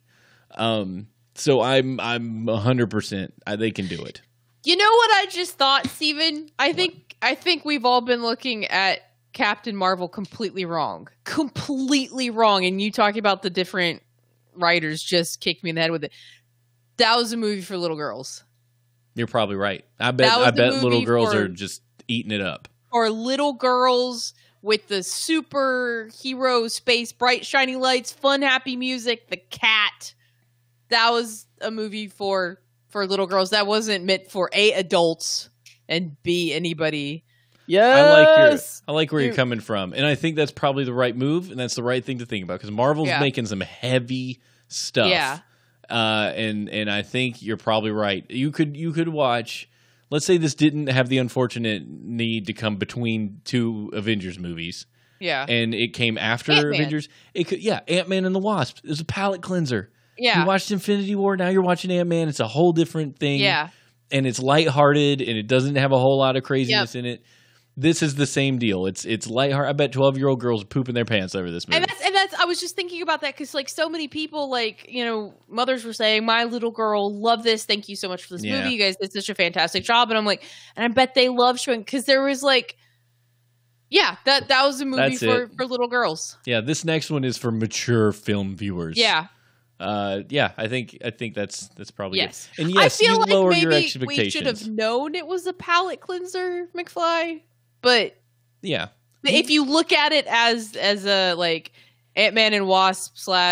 So I'm 100%. They can do it. You know what I just thought, Steven? I think we've all been looking at Captain Marvel completely wrong. Completely wrong. And you talking about the different writers just kicked me in the head with it. That was a movie for little girls. You're probably right. I bet little girls are just eating it up. Or little girls with the superhero space, bright, shiny lights, fun, happy music, the cat. That was a movie for little girls. That wasn't meant for A, adults, and B, anybody. Yes, I like where you're coming from, and I think that's probably the right move, and that's the right thing to think about because Marvel's making some heavy stuff. Yeah, and I think you're probably right. You could watch. Let's say this didn't have the unfortunate need to come between 2 Avengers movies. Yeah, and it came after Ant-Man. Avengers. It could, Ant-Man and the Wasp. It was a palate cleanser. Yeah. You watched Infinity War, now you're watching Ant-Man. It's a whole different thing. Yeah. And it's lighthearted, and it doesn't have a whole lot of craziness in it. This is the same deal. It's lighthearted. I bet 12-year-old girls are pooping their pants over this movie. And that's I was just thinking about that because, like, so many people, like, you know, mothers were saying, my little girl loved this. Thank you so much for this movie. You guys did such a fantastic job. And I'm like, and I bet they love showing because there was, like, that was a movie for little girls. Yeah, this next one is for mature film viewers. Yeah. I think that's probably good. And yes, I feel you like lower maybe your expectations. We should have known it was a palate cleanser, McFly. But if you look at it as a like Ant-Man and Wasp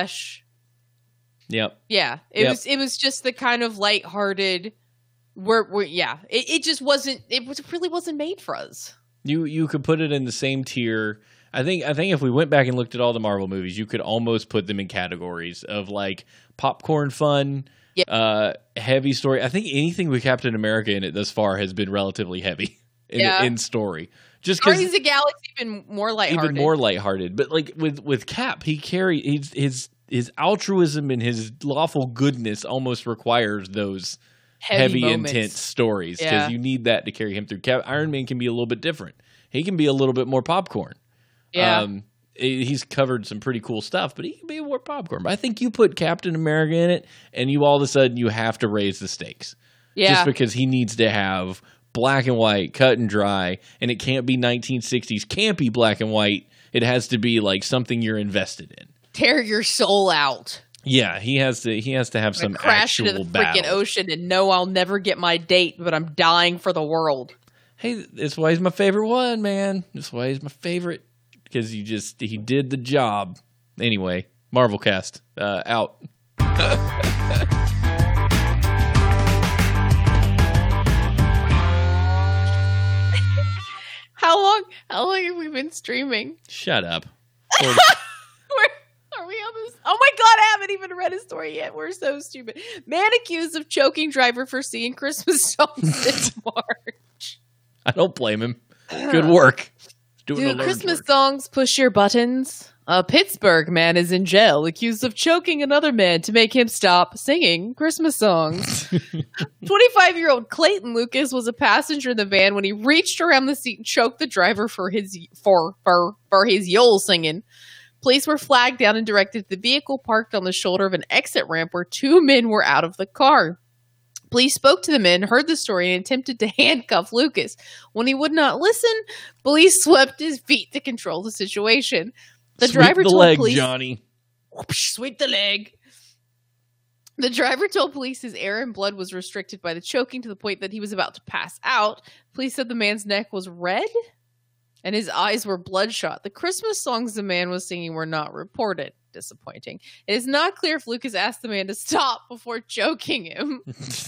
/ it was just the kind of lighthearted. It just wasn't. It really wasn't made for us. You could put it in the same tier. I think if we went back and looked at all the Marvel movies, you could almost put them in categories of like popcorn fun, heavy story. I think anything with Captain America in it thus far has been relatively heavy in story. Just Guardians of the Galaxy even more lighthearted. But like with Cap, his altruism and his lawful goodness almost requires those heavy intense stories because you need that to carry him through. Iron Man can be a little bit different. He can be a little bit more popcorn. Yeah. He's covered some pretty cool stuff, but he can be more popcorn. But I think you put Captain America in it, and you all of a sudden you have to raise the stakes. Yeah. Just because he needs to have black and white, cut and dry, and it can't be 1960s campy black and white. It has to be like something you're invested in. Tear your soul out. Yeah, he has to have some crash actual into the battle. freaking ocean and know I'll never get my date, but I'm dying for the world. Hey, that's why he's my favorite one, man. That's why he's my favorite. Because he did the job. Anyway, Marvel Cast out. How long have we been streaming? Shut up. Are we on this? Oh my god, I haven't even read a story yet. We're so stupid. Man accused of choking driver for singing Christmas songs in March. I don't blame him. Good work. Dude, Christmas songs push your buttons. A Pittsburgh man is in jail accused of choking another man to make him stop singing Christmas songs. 25-year-old Clayton Lucas was a passenger in the van when he reached around the seat and choked the driver for his Yule singing. Police were flagged down and directed to the vehicle parked on the shoulder of an exit ramp where two men were out of the car. Police spoke to the men, heard the story, and attempted to handcuff Lucas. When he would not listen, police swept his feet to control the situation. The driver told leg, police, Johnny. Sweep the leg. The driver told police his air and blood was restricted by the choking to the point that he was about to pass out. Police said the man's neck was red and his eyes were bloodshot. The Christmas songs the man was singing were not reported. Disappointing. It is not clear if Lucas asked the man to stop before choking him.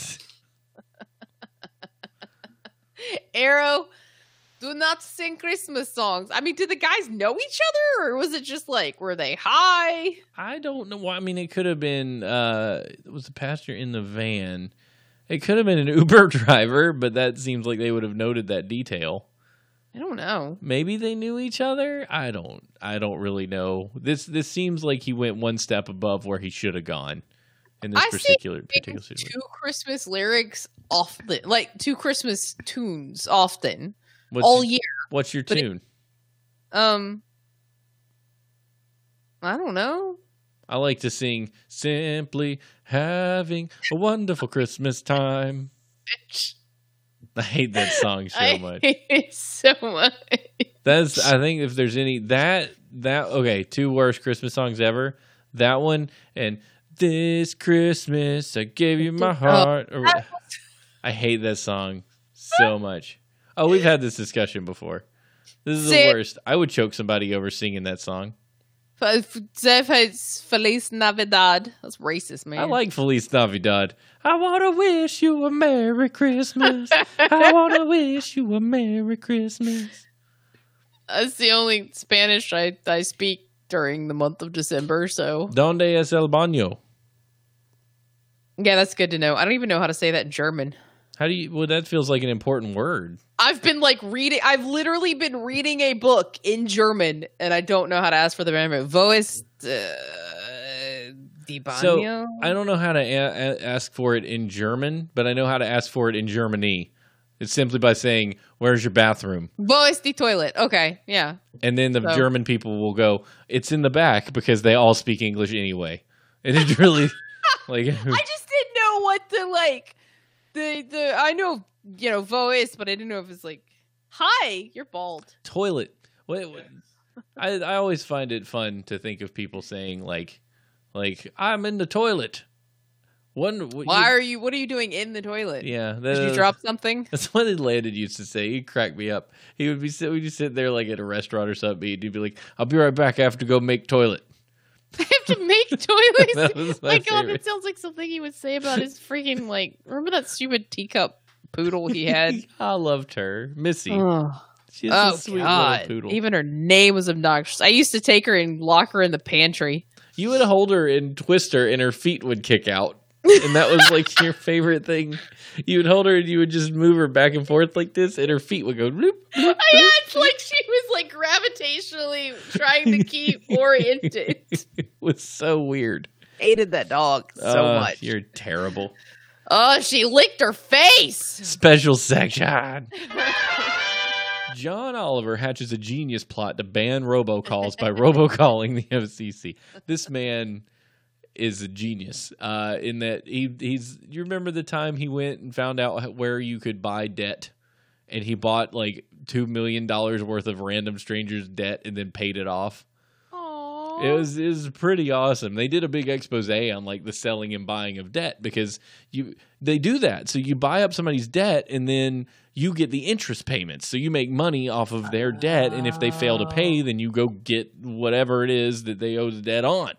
Arrow, do not sing Christmas songs. I mean, did the guys know each other, or was it just like, were they high? I don't know why. I mean, it could have been, it was the passenger in the van. It could have been an Uber driver, but that seems like they would have noted that detail. I don't know. Maybe they knew each other. I don't really know. This seems like he went one step above where he should have gone in this particular situation. Two Christmas lyrics often, like two Christmas tunes often, year. What's your tune? I don't know. I like to sing "Simply Having a Wonderful Christmas Time." I hate that song so much. I hate it so much. I think if there's any okay, two worst Christmas songs ever. That one and "This Christmas I Gave You My Heart." I hate that song so much. Oh, we've had this discussion before. This is the worst. I would choke somebody over singing that song. Feliz Navidad. That's racist, man. I like Feliz Navidad. I want to wish you a Merry Christmas. I want to wish you a Merry Christmas. That's the only Spanish I speak during the month of December, so. Donde es el baño? Yeah, that's good to know. I don't even know how to say that in German. Well, that feels like an important word. I've literally been reading a book in German, and I don't know how to ask for the name. Wo ist die Baño? So, I don't know how to ask for it in German, but I know how to ask for it in Germany. It's simply by saying, "Where's your bathroom?" Wo ist die Toilet? Okay, yeah. And then the German people will go, "It's in the back," because they all speak English anyway. And it's really like... I just didn't know what to like... I know, wo ist, but I didn't know if it's like, hi, you're bald. Toilet. What? I always find it fun to think of people saying like I'm in the toilet. What are you doing in the toilet? Yeah. Did you drop something? That's what Landon used to say. He'd crack me up. We'd be sitting there like at a restaurant or something, and he'd be like, "I'll be right back. I have to go make toilet." I have to make toilets. That was my God, favorite. that sounds like something he would say about his freaking remember that stupid teacup poodle he had? I loved her, Missy. Oh, She's a sweet little poodle. Even her name was obnoxious. I used to take her and lock her in the pantry. You would hold her and twist her, and her feet would kick out. And that was like your favorite thing. You would hold her and you would just move her back and forth like this, and her feet would go bloop, bloop, bloop. Yeah, it's like she was like gravitationally trying to keep oriented. It was so weird. Hated that dog so much. You're terrible. Oh, she licked her face. Special section. John Oliver hatches a genius plot to ban robocalls by robocalling the FCC. This man is a genius in that he's. You remember the time he went and found out where you could buy debt, and he bought like $2 million worth of random strangers' debt and then paid it off. Aww. It was pretty awesome. They did a big expose on like the selling and buying of debt because they do that. So you buy up somebody's debt and then you get the interest payments. So you make money off of their debt, and if they fail to pay, then you go get whatever it is that they owe the debt on.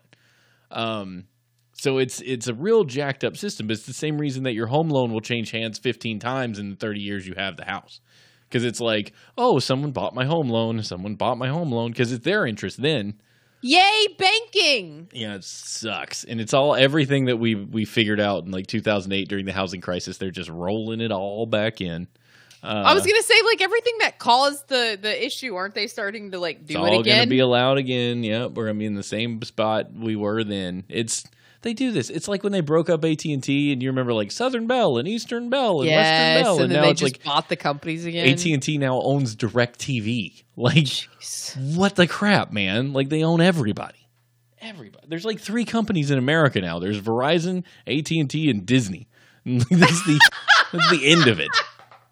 So it's a real jacked up system. But it's the same reason that your home loan will change hands 15 times in the 30 years you have the house. Because it's like, oh, someone bought my home loan, because it's their interest then. Yay, banking! Yeah, it sucks. And it's all everything that we figured out in like 2008 during the housing crisis. They're just rolling it all back in. I was going to say, like, everything that caused the issue, aren't they starting to, like, do it again? It's all going to be allowed again. Yep, we're going to be in the same spot we were then. They do this. It's like when they broke up AT&T, and you remember like Southern Bell and Eastern Bell and Western Bell, and now they it's just like bought the companies again. AT&T now owns DirecTV. Like, Jeez. What the crap, man? Like, they own everybody. Everybody. There's like 3 companies in America now. There's Verizon, AT&T, and Disney. That's the end of it.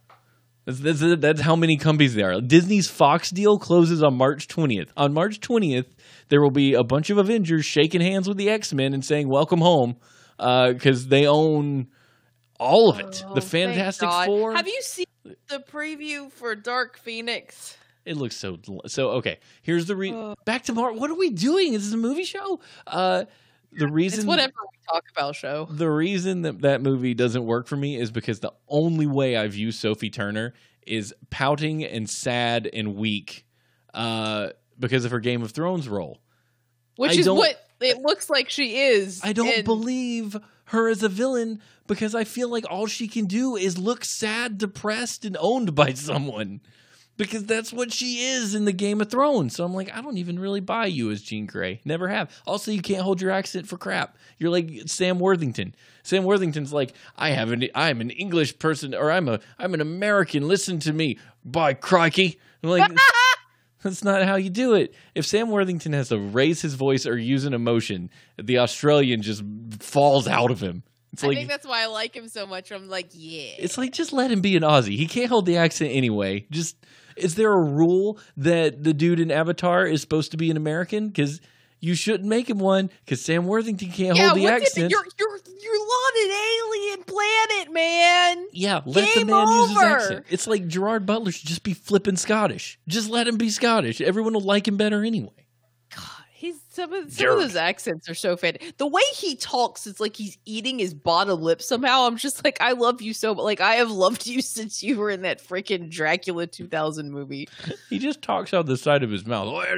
That's how many companies there are. Disney's Fox deal closes on March 20th. On March 20th, there will be a bunch of Avengers shaking hands with the X-Men and saying, welcome home, because they own all of it. The Fantastic Four. Have you seen the preview for Dark Phoenix? It looks so okay. Here's the back to Marvel. What are we doing? Is this a movie show? The reason it's whatever we talk about show. The reason that movie doesn't work for me is because the only way I view Sophie Turner is pouting and sad and weak because of her Game of Thrones role. Which is what it looks like she is. I don't believe her as a villain because I feel like all she can do is look sad, depressed, and owned by someone. Because that's what she is in the Game of Thrones. So I'm like, I don't even really buy you as Jean Grey. Never have. Also, you can't hold your accent for crap. You're like Sam Worthington. Sam Worthington's like, I'm an English person, or I'm an American. Listen to me. By crikey. I'm like, that's not how you do it. If Sam Worthington has to raise his voice or use an emotion, the Australian just falls out of him. I think that's why I like him so much. I'm like, yeah. It's like, just let him be an Aussie. He can't hold the accent anyway. Is there a rule that the dude in Avatar is supposed to be an American? Because you shouldn't make him one, because Sam Worthington can't hold the accent. You're on an alien planet, man. Yeah, let the man use his accent. It's like Gerard Butler should just be flipping Scottish. Just let him be Scottish. Everyone will like him better anyway. Some of those accents are so fat. The way he talks, it's like he's eating his bottom lip somehow. I'm just like, I love you so much. Like, I have loved you since you were in that freaking Dracula 2000 movie. He just talks out the side of his mouth. I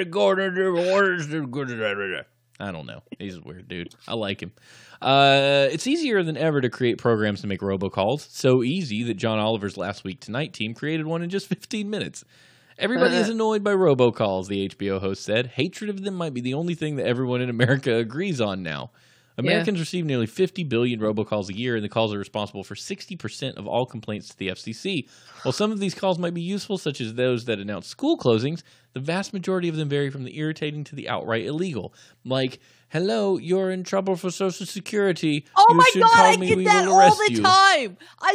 don't know. He's a weird dude. I like him. It's easier than ever to create programs to make robocalls. So easy that John Oliver's Last Week Tonight team created one in just 15 minutes. Everybody is annoyed by robocalls, the HBO host said. Hatred of them might be the only thing that everyone in America agrees on now. Americans receive nearly 50 billion robocalls a year, and the calls are responsible for 60% of all complaints to the FCC. While some of these calls might be useful, such as those that announce school closings, the vast majority of them vary from the irritating to the outright illegal. Like, hello, you're in trouble for Social Security. Oh my God, I get that all the time.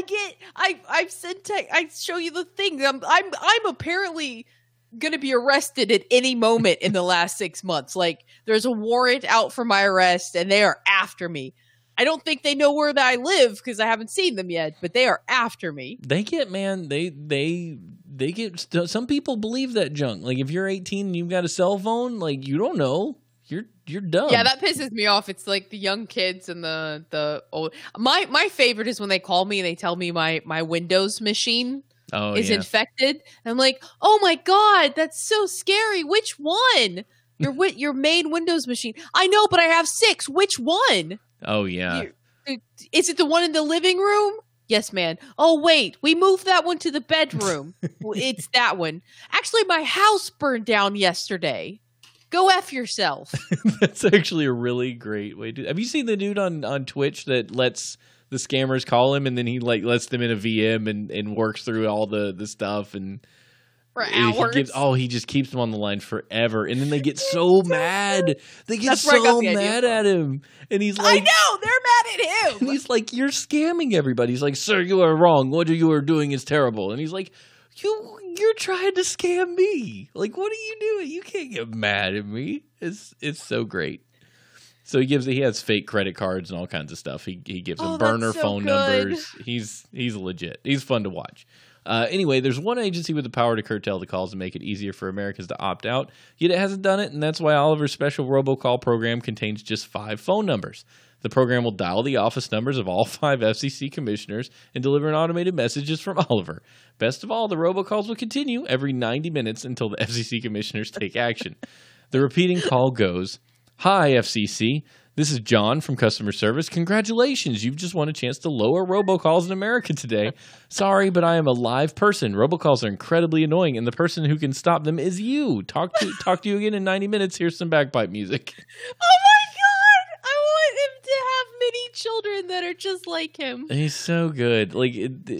I show you the thing. I'm apparently gonna be arrested at any moment in the last 6 months. Like, there's a warrant out for my arrest, and they are after me. I don't think they know where that I live because I haven't seen them yet, but they are after me. They get, man, they get. Some people believe that junk. Like, if you're 18 and you've got a cell phone, like, you don't know. You're dumb. Yeah, that pisses me off. It's like the young kids and the old. My favorite is when they call me and they tell me my Windows machine is infected. And I'm like, oh my God, that's so scary. Which one? Your main Windows machine. I know, but I have 6. Which one? Oh yeah. Is it the one in the living room? Yes, man. Oh wait, we moved that one to the bedroom. It's that one. Actually, my house burned down yesterday. Go F yourself. That's actually a really great way to. Have you seen the dude on Twitch that lets the scammers call him and then he like lets them in a VM and works through all the stuff and for hours? He just keeps them on the line forever, and then they get so mad. They get so mad at him, and he's like, "I know they're mad at him." And he's like, "You're scamming everybody." He's like, "Sir, you are wrong. What you are doing is terrible." And he's like, you're trying to scam me. Like, what are you doing? You can't get mad at me. It's so great. So he has fake credit cards and all kinds of stuff. He gives them burner that's so phone good. numbers. He's legit. He's fun to watch. Anyway, there's one agency with the power to curtail the calls and make it easier for Americans to opt out, yet it hasn't done it, and that's why Oliver's special robocall program contains just 5 phone numbers. The program will dial the office numbers of all 5 FCC commissioners and deliver an automated messages from Oliver. Best of all, the robocalls will continue every 90 minutes until the FCC commissioners take action. The repeating call goes, "Hi, FCC. This is John from customer service. Congratulations, you've just won a chance to lower robocalls in America today. Sorry, but I am a live person. Robocalls are incredibly annoying, and the person who can stop them is you. Talk to you again in 90 minutes. Here's some bagpipe music." Oh my god! I want him to have many children that are just like him. He's so good. Like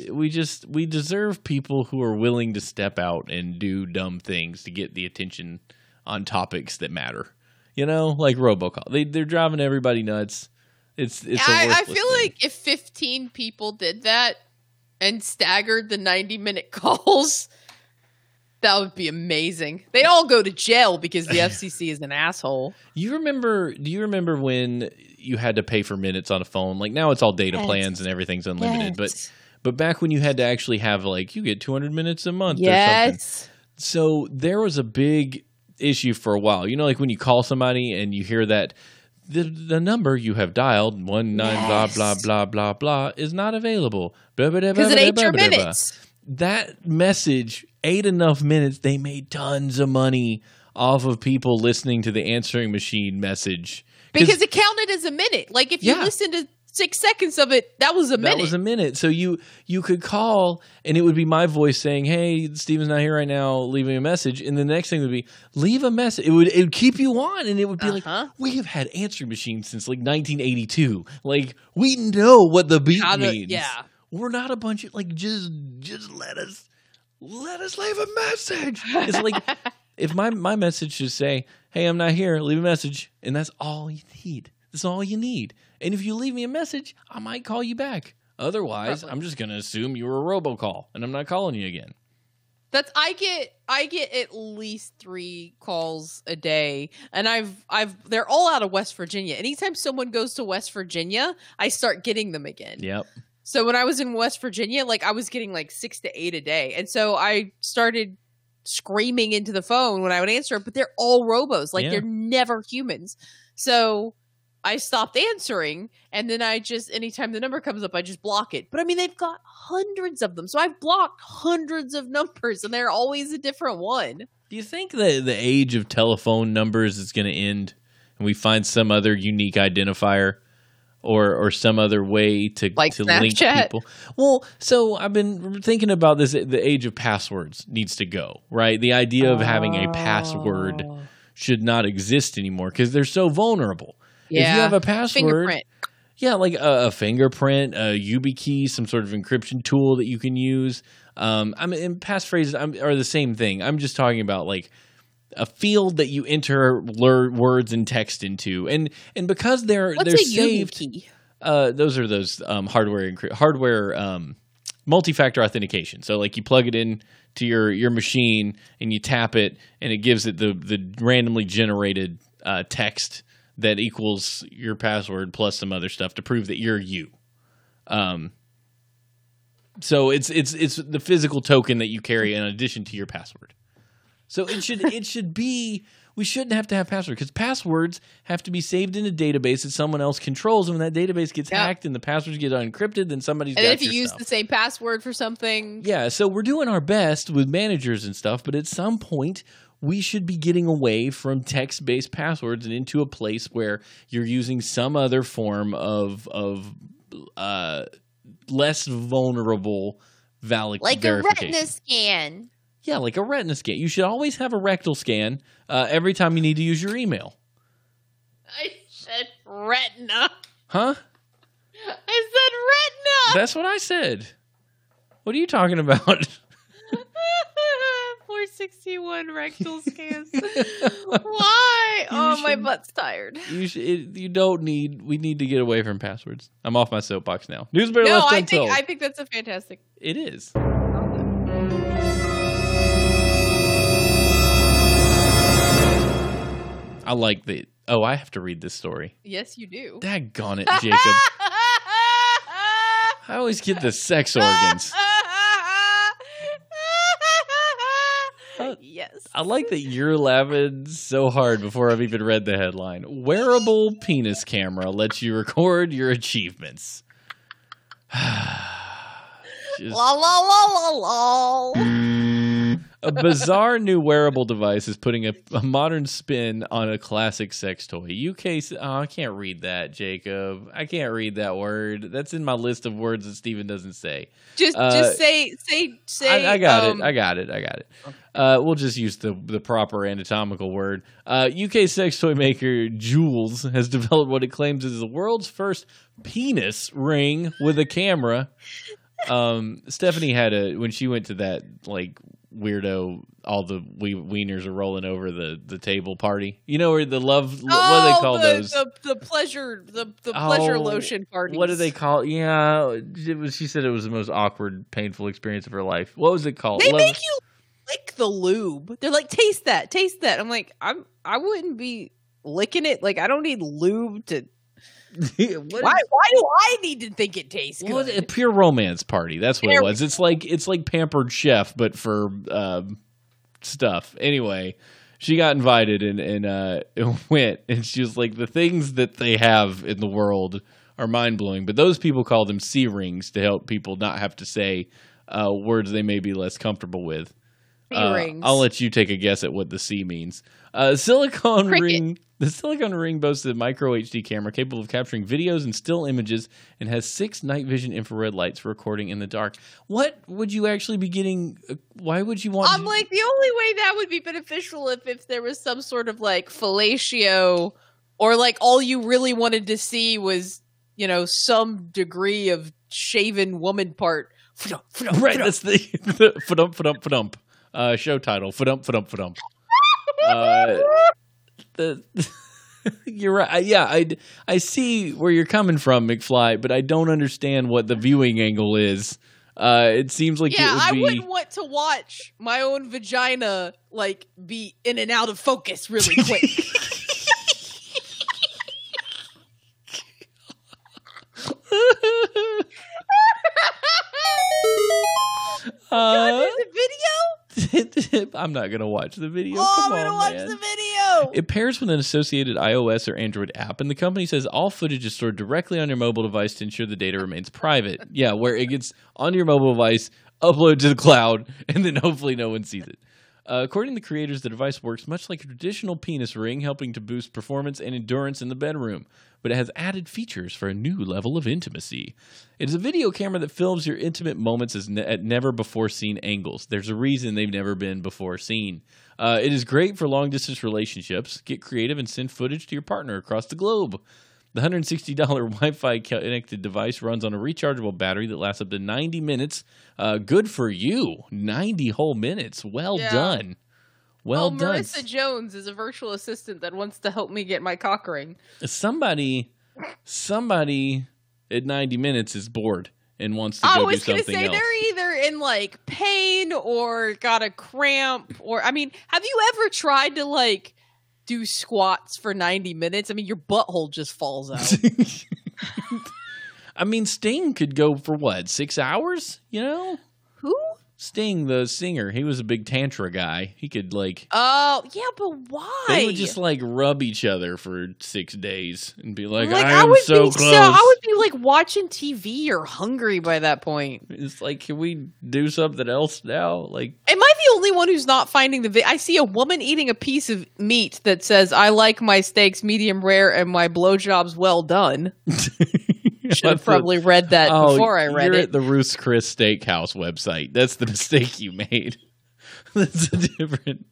we deserve people who are willing to step out and do dumb things to get the attention on topics that matter. You know, like robocall. They're driving everybody nuts. It's I feel thing. like if 15 people did that and staggered the 90-minute calls, that would be amazing. They'd all go to jail because the FCC is an asshole. Do you remember when you had to pay for minutes on a phone? Like now it's all data plans and everything's unlimited. Yes. But back when you had to actually have like you get 200 minutes a month or something. Yes. So there was a big issue for a while. You know, like when you call somebody and you hear that the number you have dialed 19 blah blah blah blah blah is not available Because it ate your minutes. That message ate enough minutes. They made tons of money off of people listening to the answering machine message Because it counted as a minute. Like if you listened to 6 seconds of it, that was a minute. That was a minute. So you could call, and it would be my voice saying, "Hey, Steven's not here right now. Leave me a message." And the next thing would be, "Leave a message." It would keep you on, and it would be like, "We have had answering machines since like 1982. Like we know what the beep means. Yeah, we're not a bunch of like just let us leave a message." It's like if my message should say, "Hey, I'm not here. Leave a message," and that's all you need. That's all you need. And if you leave me a message, I might call you back. Otherwise, Probably. I'm just going to assume you were a robocall, and I'm not calling you again. I get at least 3 calls a day, and they're all out of West Virginia. Anytime someone goes to West Virginia, I start getting them again. Yep. So when I was in West Virginia, like I was getting like 6 to 8 a day, and so I started screaming into the phone when I would answer it. But they're all robos, like they're never humans. So I stopped answering, and then anytime the number comes up, I just block it. But I mean, they've got hundreds of them. So I've blocked hundreds of numbers, and they're always a different one. Do you think that the age of telephone numbers is going to end and we find some other unique identifier or some other way to link people? Well, so I've been thinking about this. The age of passwords needs to go, right? The idea of having a password should not exist anymore because they're so vulnerable. Yeah. If you have a password, fingerprint. Yeah, like a fingerprint, a YubiKey, some sort of encryption tool that you can use. I mean, and passphrases are the same thing. I'm just talking about like a field that you enter words and text into, and because they're saved. YubiKey? Those are hardware multi-factor authentication. So like you plug it in to your machine and you tap it, and it gives it the randomly generated text that equals your password plus some other stuff to prove that you're you. So it's the physical token that you carry in addition to your password. So it should be, we shouldn't have to have passwords because passwords have to be saved in a database that someone else controls. And when that database gets hacked and the passwords get unencrypted, then somebody's got your stuff. And if you use the same password for something. Yeah, so we're doing our best with managers and stuff, but at some point we should be getting away from text-based passwords and into a place where you're using some other form of less vulnerable verification. Like a retina scan. Yeah, like a retina scan. You should always have a rectal scan every time you need to use your email. I said retina. Huh? I said retina. That's what I said. What are you talking about? 461 rectal scans. Why? My butt's tired. We need to get away from passwords. I'm off my soapbox now. Newsbear left untold. I think that's a fantastic. It is. I like the. Oh, I have to read this story. Yes, you do. Daggone it, Jacob. I always get the sex organs. Yes. I like that you're laughing so hard before I've even read the headline. Wearable penis camera lets you record your achievements. Just- La la la la la. A bizarre new wearable device is putting a modern spin on a classic sex toy. I can't read that, Jacob. I can't read that word. That's in my list of words that Steven doesn't say. Just say. I got it. We'll just use the proper anatomical word. UK sex toy maker Jules has developed what it claims is the world's first penis ring with a camera. Stephanie had when she went to that like weirdo, all the wieners are rolling over the table party. You know where the love? What do they call those? The pleasure pleasure lotion parties. What do they call? Yeah, she said it was the most awkward, painful experience of her life. What was it called? They make you lick the lube. They're like, taste that. I'm like, I wouldn't be licking it. Like, I don't need lube to. Why do I need to think it tastes good? A pure romance party. That's what it was. It's like Pampered Chef, but for stuff. Anyway, she got invited and went, and she was like, the things that they have in the world are mind blowing. But those people call them C rings to help people not have to say words they may be less comfortable with. C-rings. I'll let you take a guess at what the C means. Silicone ring. The silicone ring boasts a micro HD camera capable of capturing videos and still images and has 6 night vision infrared lights for recording in the dark. What would you actually be getting? Why would you want I'm like, the only way that would be beneficial if there was some sort of like fellatio, or like all you really wanted to see was, you know, some degree of shaven woman part. Right, that's the fudump. Show title, fudump. You're right. Yeah, I see where you're coming from, McFly, but I don't understand what the viewing angle is. It seems like it would I be... wouldn't want to watch my own vagina like be in and out of focus really quick. God, there's a video? I'm not going to watch the video. Oh, Come I'm going to on, watch man. the video. It pairs with an associated iOS or Android app, and the company says all footage is stored directly on your mobile device to ensure the data remains private. Yeah, where it gets on your mobile device, uploaded to the cloud, and then hopefully no one sees it. According to the creators, the device works much like a traditional penis ring, helping to boost performance and endurance in the bedroom, but it has added features for a new level of intimacy. It is a video camera that films your intimate moments at never-before-seen angles. There's a reason they've never been before seen. It is great for long-distance relationships. Get creative and send footage to your partner across the globe. The $160 Wi-Fi connected device runs on a rechargeable battery that lasts up to 90 minutes. Good for you. 90 whole minutes. Well done. Well done. Marissa Jones is a virtual assistant that wants to help me get my cock ring. Somebody at 90 minutes is bored and wants to go do something else. They're either in like pain or got a cramp, or I mean, have you ever tried to like do squats for 90 minutes? I mean, your butthole just falls out. I mean, Sting could go for what, 6 hours? You know? Who? Sting, the singer. He was a big tantra guy. He could like... Oh, yeah, but why? They would just like rub each other for 6 days and be like, I am so close. I would be like watching TV or hungry by that point. It's like, can we do something else now? Like, am I the only one who's not finding the video? I see a woman eating a piece of meat that says, I like my steaks medium rare and my blowjobs well done. Should have probably read that before I read you're it. At the Ruth's Chris Steakhouse website. That's the mistake you made. That's a different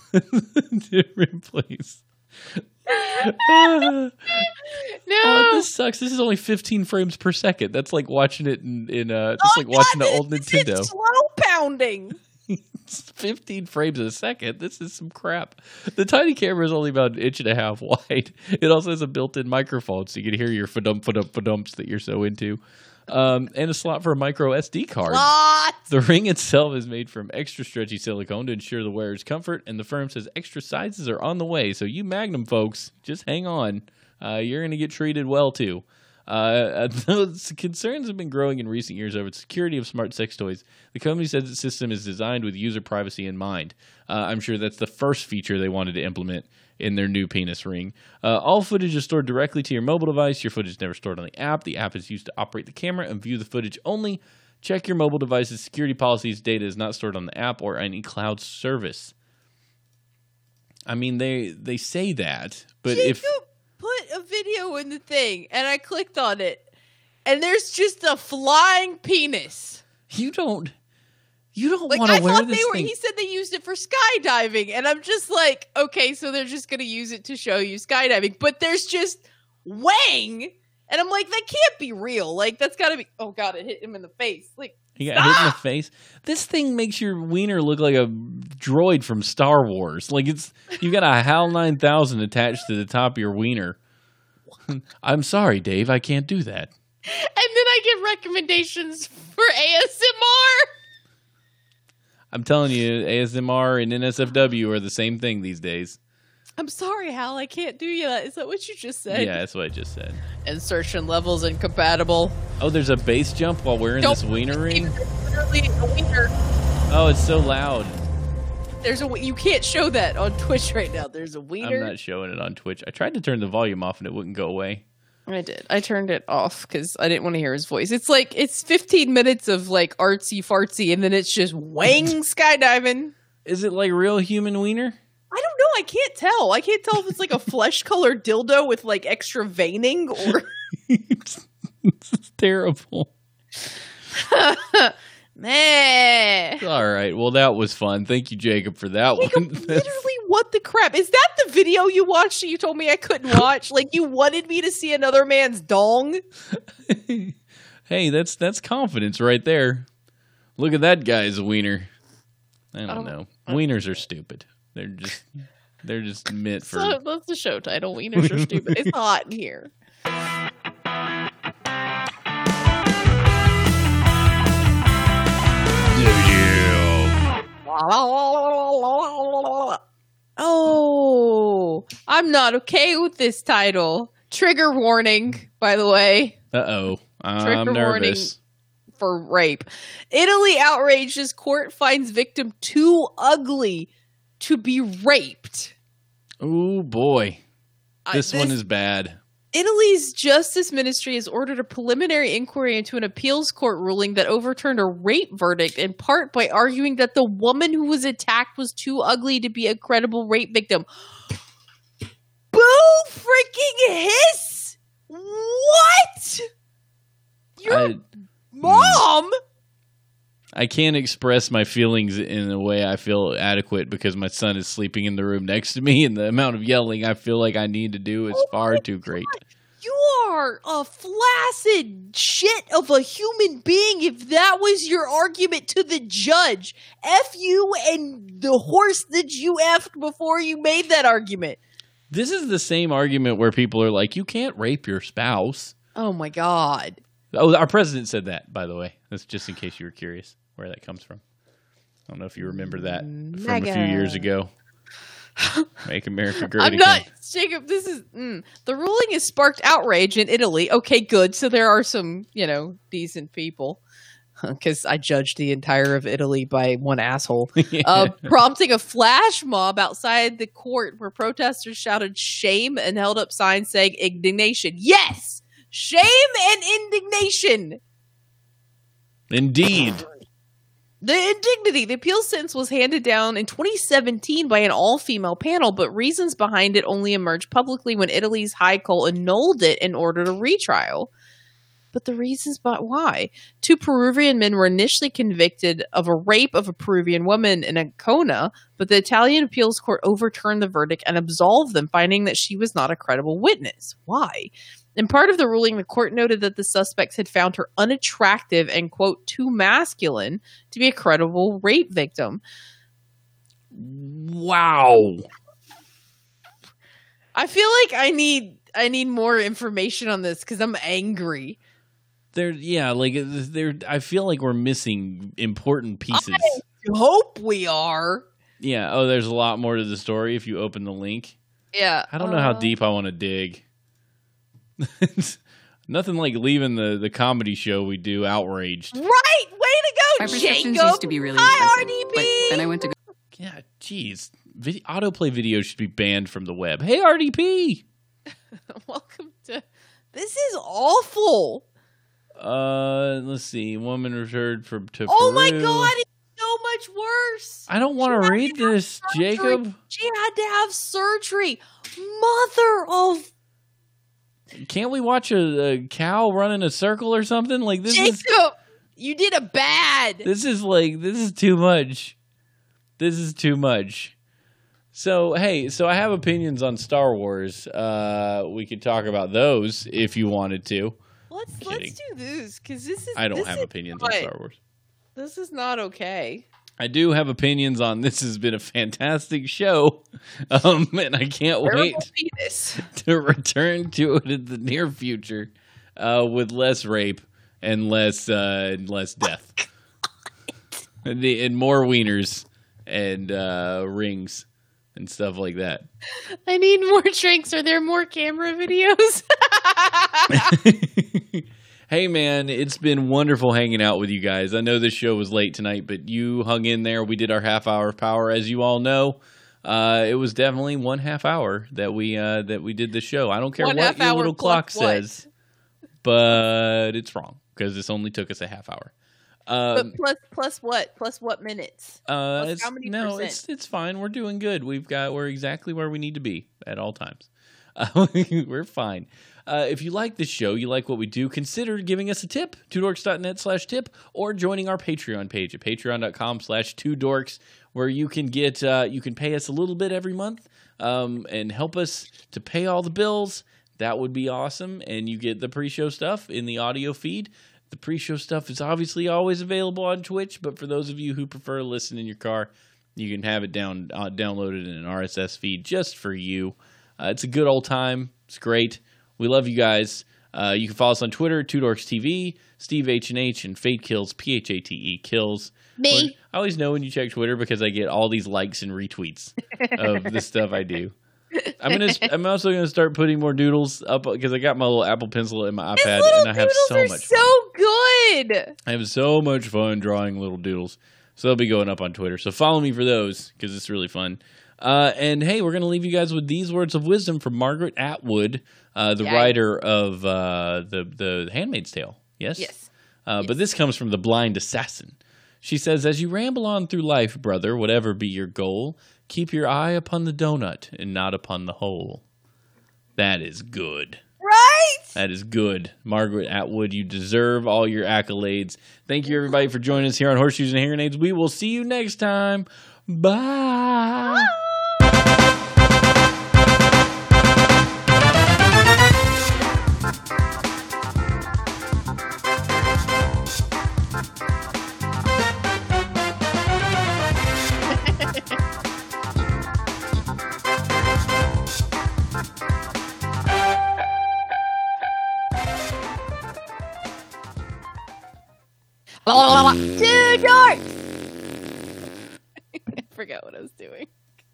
place. No, this sucks. This is only 15 frames per second. That's like watching it watching an old Nintendo. It's slow pounding. It's 15 frames a second. This is some crap. The tiny camera is only about 1.5 inches wide. It also has a built-in microphone, so you can hear your fa-dumps that you're so into. And a slot for a micro SD card. What? The ring itself is made from extra stretchy silicone to ensure the wearer's comfort, and the firm says extra sizes are on the way. So you Magnum folks, just hang on. You're going to get treated well, too. Those concerns have been growing in recent years over the security of smart sex toys. The company says the system is designed with user privacy in mind. I'm sure that's the first feature they wanted to implement in their new penis ring. All footage is stored directly to your mobile device. Your footage is never stored on the app. The app is used to operate the camera and view the footage only. Check your mobile device's security policies. Data is not stored on the app or any cloud service. I mean, they say that, but Jacob if put a video in the thing, and I clicked on it, and there's just a flying penis. you don't Like, want I to wear thought this they were. thing. He said they used it for skydiving, and I'm just like, okay, so they're just gonna use it to show you skydiving, but there's just wang, and I'm like, that can't be real. Like, that's got to be. Oh god, it hit him in the face. Like, He got hit in the face. This thing makes your wiener look like a droid from Star Wars. Like you got a HAL 9000 attached to the top of your wiener. I'm sorry, Dave, I can't do that. and then I get recommendations for ASMR. I'm telling you, ASMR and NSFW are the same thing these days. I'm sorry, Hal, I can't do that. Is that what you just said? Yeah, that's what I just said. Insertion levels incompatible. Oh, there's a base jump while wearing this wiener ring? Literally a wiener. Oh, it's so loud. You can't show that on Twitch right now. There's a wiener. I'm not showing it on Twitch. I tried to turn the volume off and it wouldn't go away. I did. I turned it off because I didn't want to hear his voice. It's like, it's 15 minutes of like artsy fartsy, and then it's just wang skydiving. Is it like real human wiener? I don't know. I can't tell. I can't tell if it's like a flesh-colored dildo with like extra veining or. This is terrible. Meh. All right. Well, that was fun. Thank you, Jacob, for that Jacob, one. literally, what the crap? Is that the video you watched that you told me I couldn't watch? Like, you wanted me to see another man's dong? Hey, that's confidence right there. Look at that guy's wiener. I don't know. Wieners are stupid. They're just meant for. So that's the show title. Wieners are stupid. It's hot in here. Oh, I'm not okay with this title. Trigger warning, by the way. Uh-oh. I'm Trigger warning nervous. for rape. Italy outrages court finds victim too ugly to be raped. Oh, boy. This one is bad. Italy's justice ministry has ordered a preliminary inquiry into an appeals court ruling that overturned a rape verdict, in part by arguing that the woman who was attacked was too ugly to be a credible rape victim. Boo freaking hiss! What? Your mom? I can't express my feelings in a way I feel adequate because my son is sleeping in the room next to me, and the amount of yelling I feel like I need to do is far too great. You are a flaccid shit of a human being if that was your argument to the judge. F you and the horse that you effed before you made that argument. This is the same argument where people are like, you can't rape your spouse. Oh my God. Oh, our president said that, by the way. That's just in case you were curious where that comes from. I don't know if you remember that from a few years ago. Make America Great I'm Again. not, Jacob, this is, the ruling has sparked outrage in Italy. Okay, good. So there are some, decent people. Because I judged the entire of Italy by one asshole. Prompting a flash mob outside the court where protesters shouted shame and held up signs saying indignation. Yes! Shame and indignation! Indeed. The indignity. The appeal sentence was handed down in 2017 by an all-female panel, but reasons behind it only emerged publicly when Italy's High Court annulled it and ordered a retrial. But the reasons why. 2 Peruvian men were initially convicted of a rape of a Peruvian woman in Ancona, but the Italian appeals court overturned the verdict and absolved them, finding that she was not a credible witness. Why? In part of the ruling, the court noted that the suspects had found her unattractive and, quote, too masculine to be a credible rape victim. Wow. I feel like I need more information on this because I'm angry. I feel like we're missing important pieces. I hope we are. Yeah. Oh, there's a lot more to the story if you open the link. Yeah. I don't know how deep I want to dig. Nothing like leaving the comedy show we do outraged. Right. Way to go, My prescriptions Jacob. used to be really Hi, expensive, RDP. but then I went to go. Yeah, jeez. Autoplay videos should be banned from the web. Hey, RDP. Welcome to. This is awful. Let's see. Woman returned to Oh my Peru. God, it's so much worse. I don't want to read this, surgery. Jacob. She had to have surgery. Mother of Can't we watch a cow run in a circle or something? Like this Jacob, you did a bad. this is too much. This is too much. So, hey, I have opinions on Star Wars. We could talk about those if you wanted to. Let's do this because this is. I don't this have is opinions not- on Star Wars. This is not okay. I do have opinions on this has been a fantastic show. And I can't wait Penis. to return to it in the near future with less rape and less death. and more wieners and rings and stuff like that. I need more drinks. Are there more camera videos? Hey, man, it's been wonderful hanging out with you guys. I know this show was late tonight, but you hung in there. We did our half hour of power, as you all know. It was definitely 1/2 hour that we did this show. I don't care 1/2 what your hour little plus clock what? says, but it's wrong because this only took us a half hour. But plus what? Plus what minutes? Plus how many percent? It's fine. We're doing good. We're exactly where we need to be at all times. We're fine. If you like this show, you like what we do, consider giving us a tip, twodorks.net/tip, or joining our Patreon page at patreon.com/twodorks, where you can get, you can pay us a little bit every month, and help us to pay all the bills. That would be awesome. And you get the pre-show stuff in the audio feed. The pre-show stuff is obviously always available on Twitch, but for those of you who prefer to listen in your car, you can have it downloaded in an RSS feed just for you. It's a good old time. It's great. We love you guys. You can follow us on Twitter, TwoDorksTV, Steve H&H, and Fate Kills, Phate Kills. Me. I always know when you check Twitter because I get all these likes and retweets of the stuff I do. I'm also gonna start putting more doodles up because I got my little Apple Pencil in my iPad, and I have so much fun. So good. I have so much fun drawing little doodles. So they'll be going up on Twitter. So follow me for those because it's really fun. And hey, we're going to leave you guys with these words of wisdom from Margaret Atwood, the writer of the Handmaid's Tale. Yes? Yes. But this comes from The Blind Assassin. She says, as you ramble on through life, brother, whatever be your goal, keep your eye upon the donut and not upon the hole. That is good. Right? That is good. Margaret Atwood, you deserve all your accolades. Thank you, everybody, for joining us here on Horseshoes and Hand Grenades. We will see you next time. Bye. Two doors. I forgot what I was doing.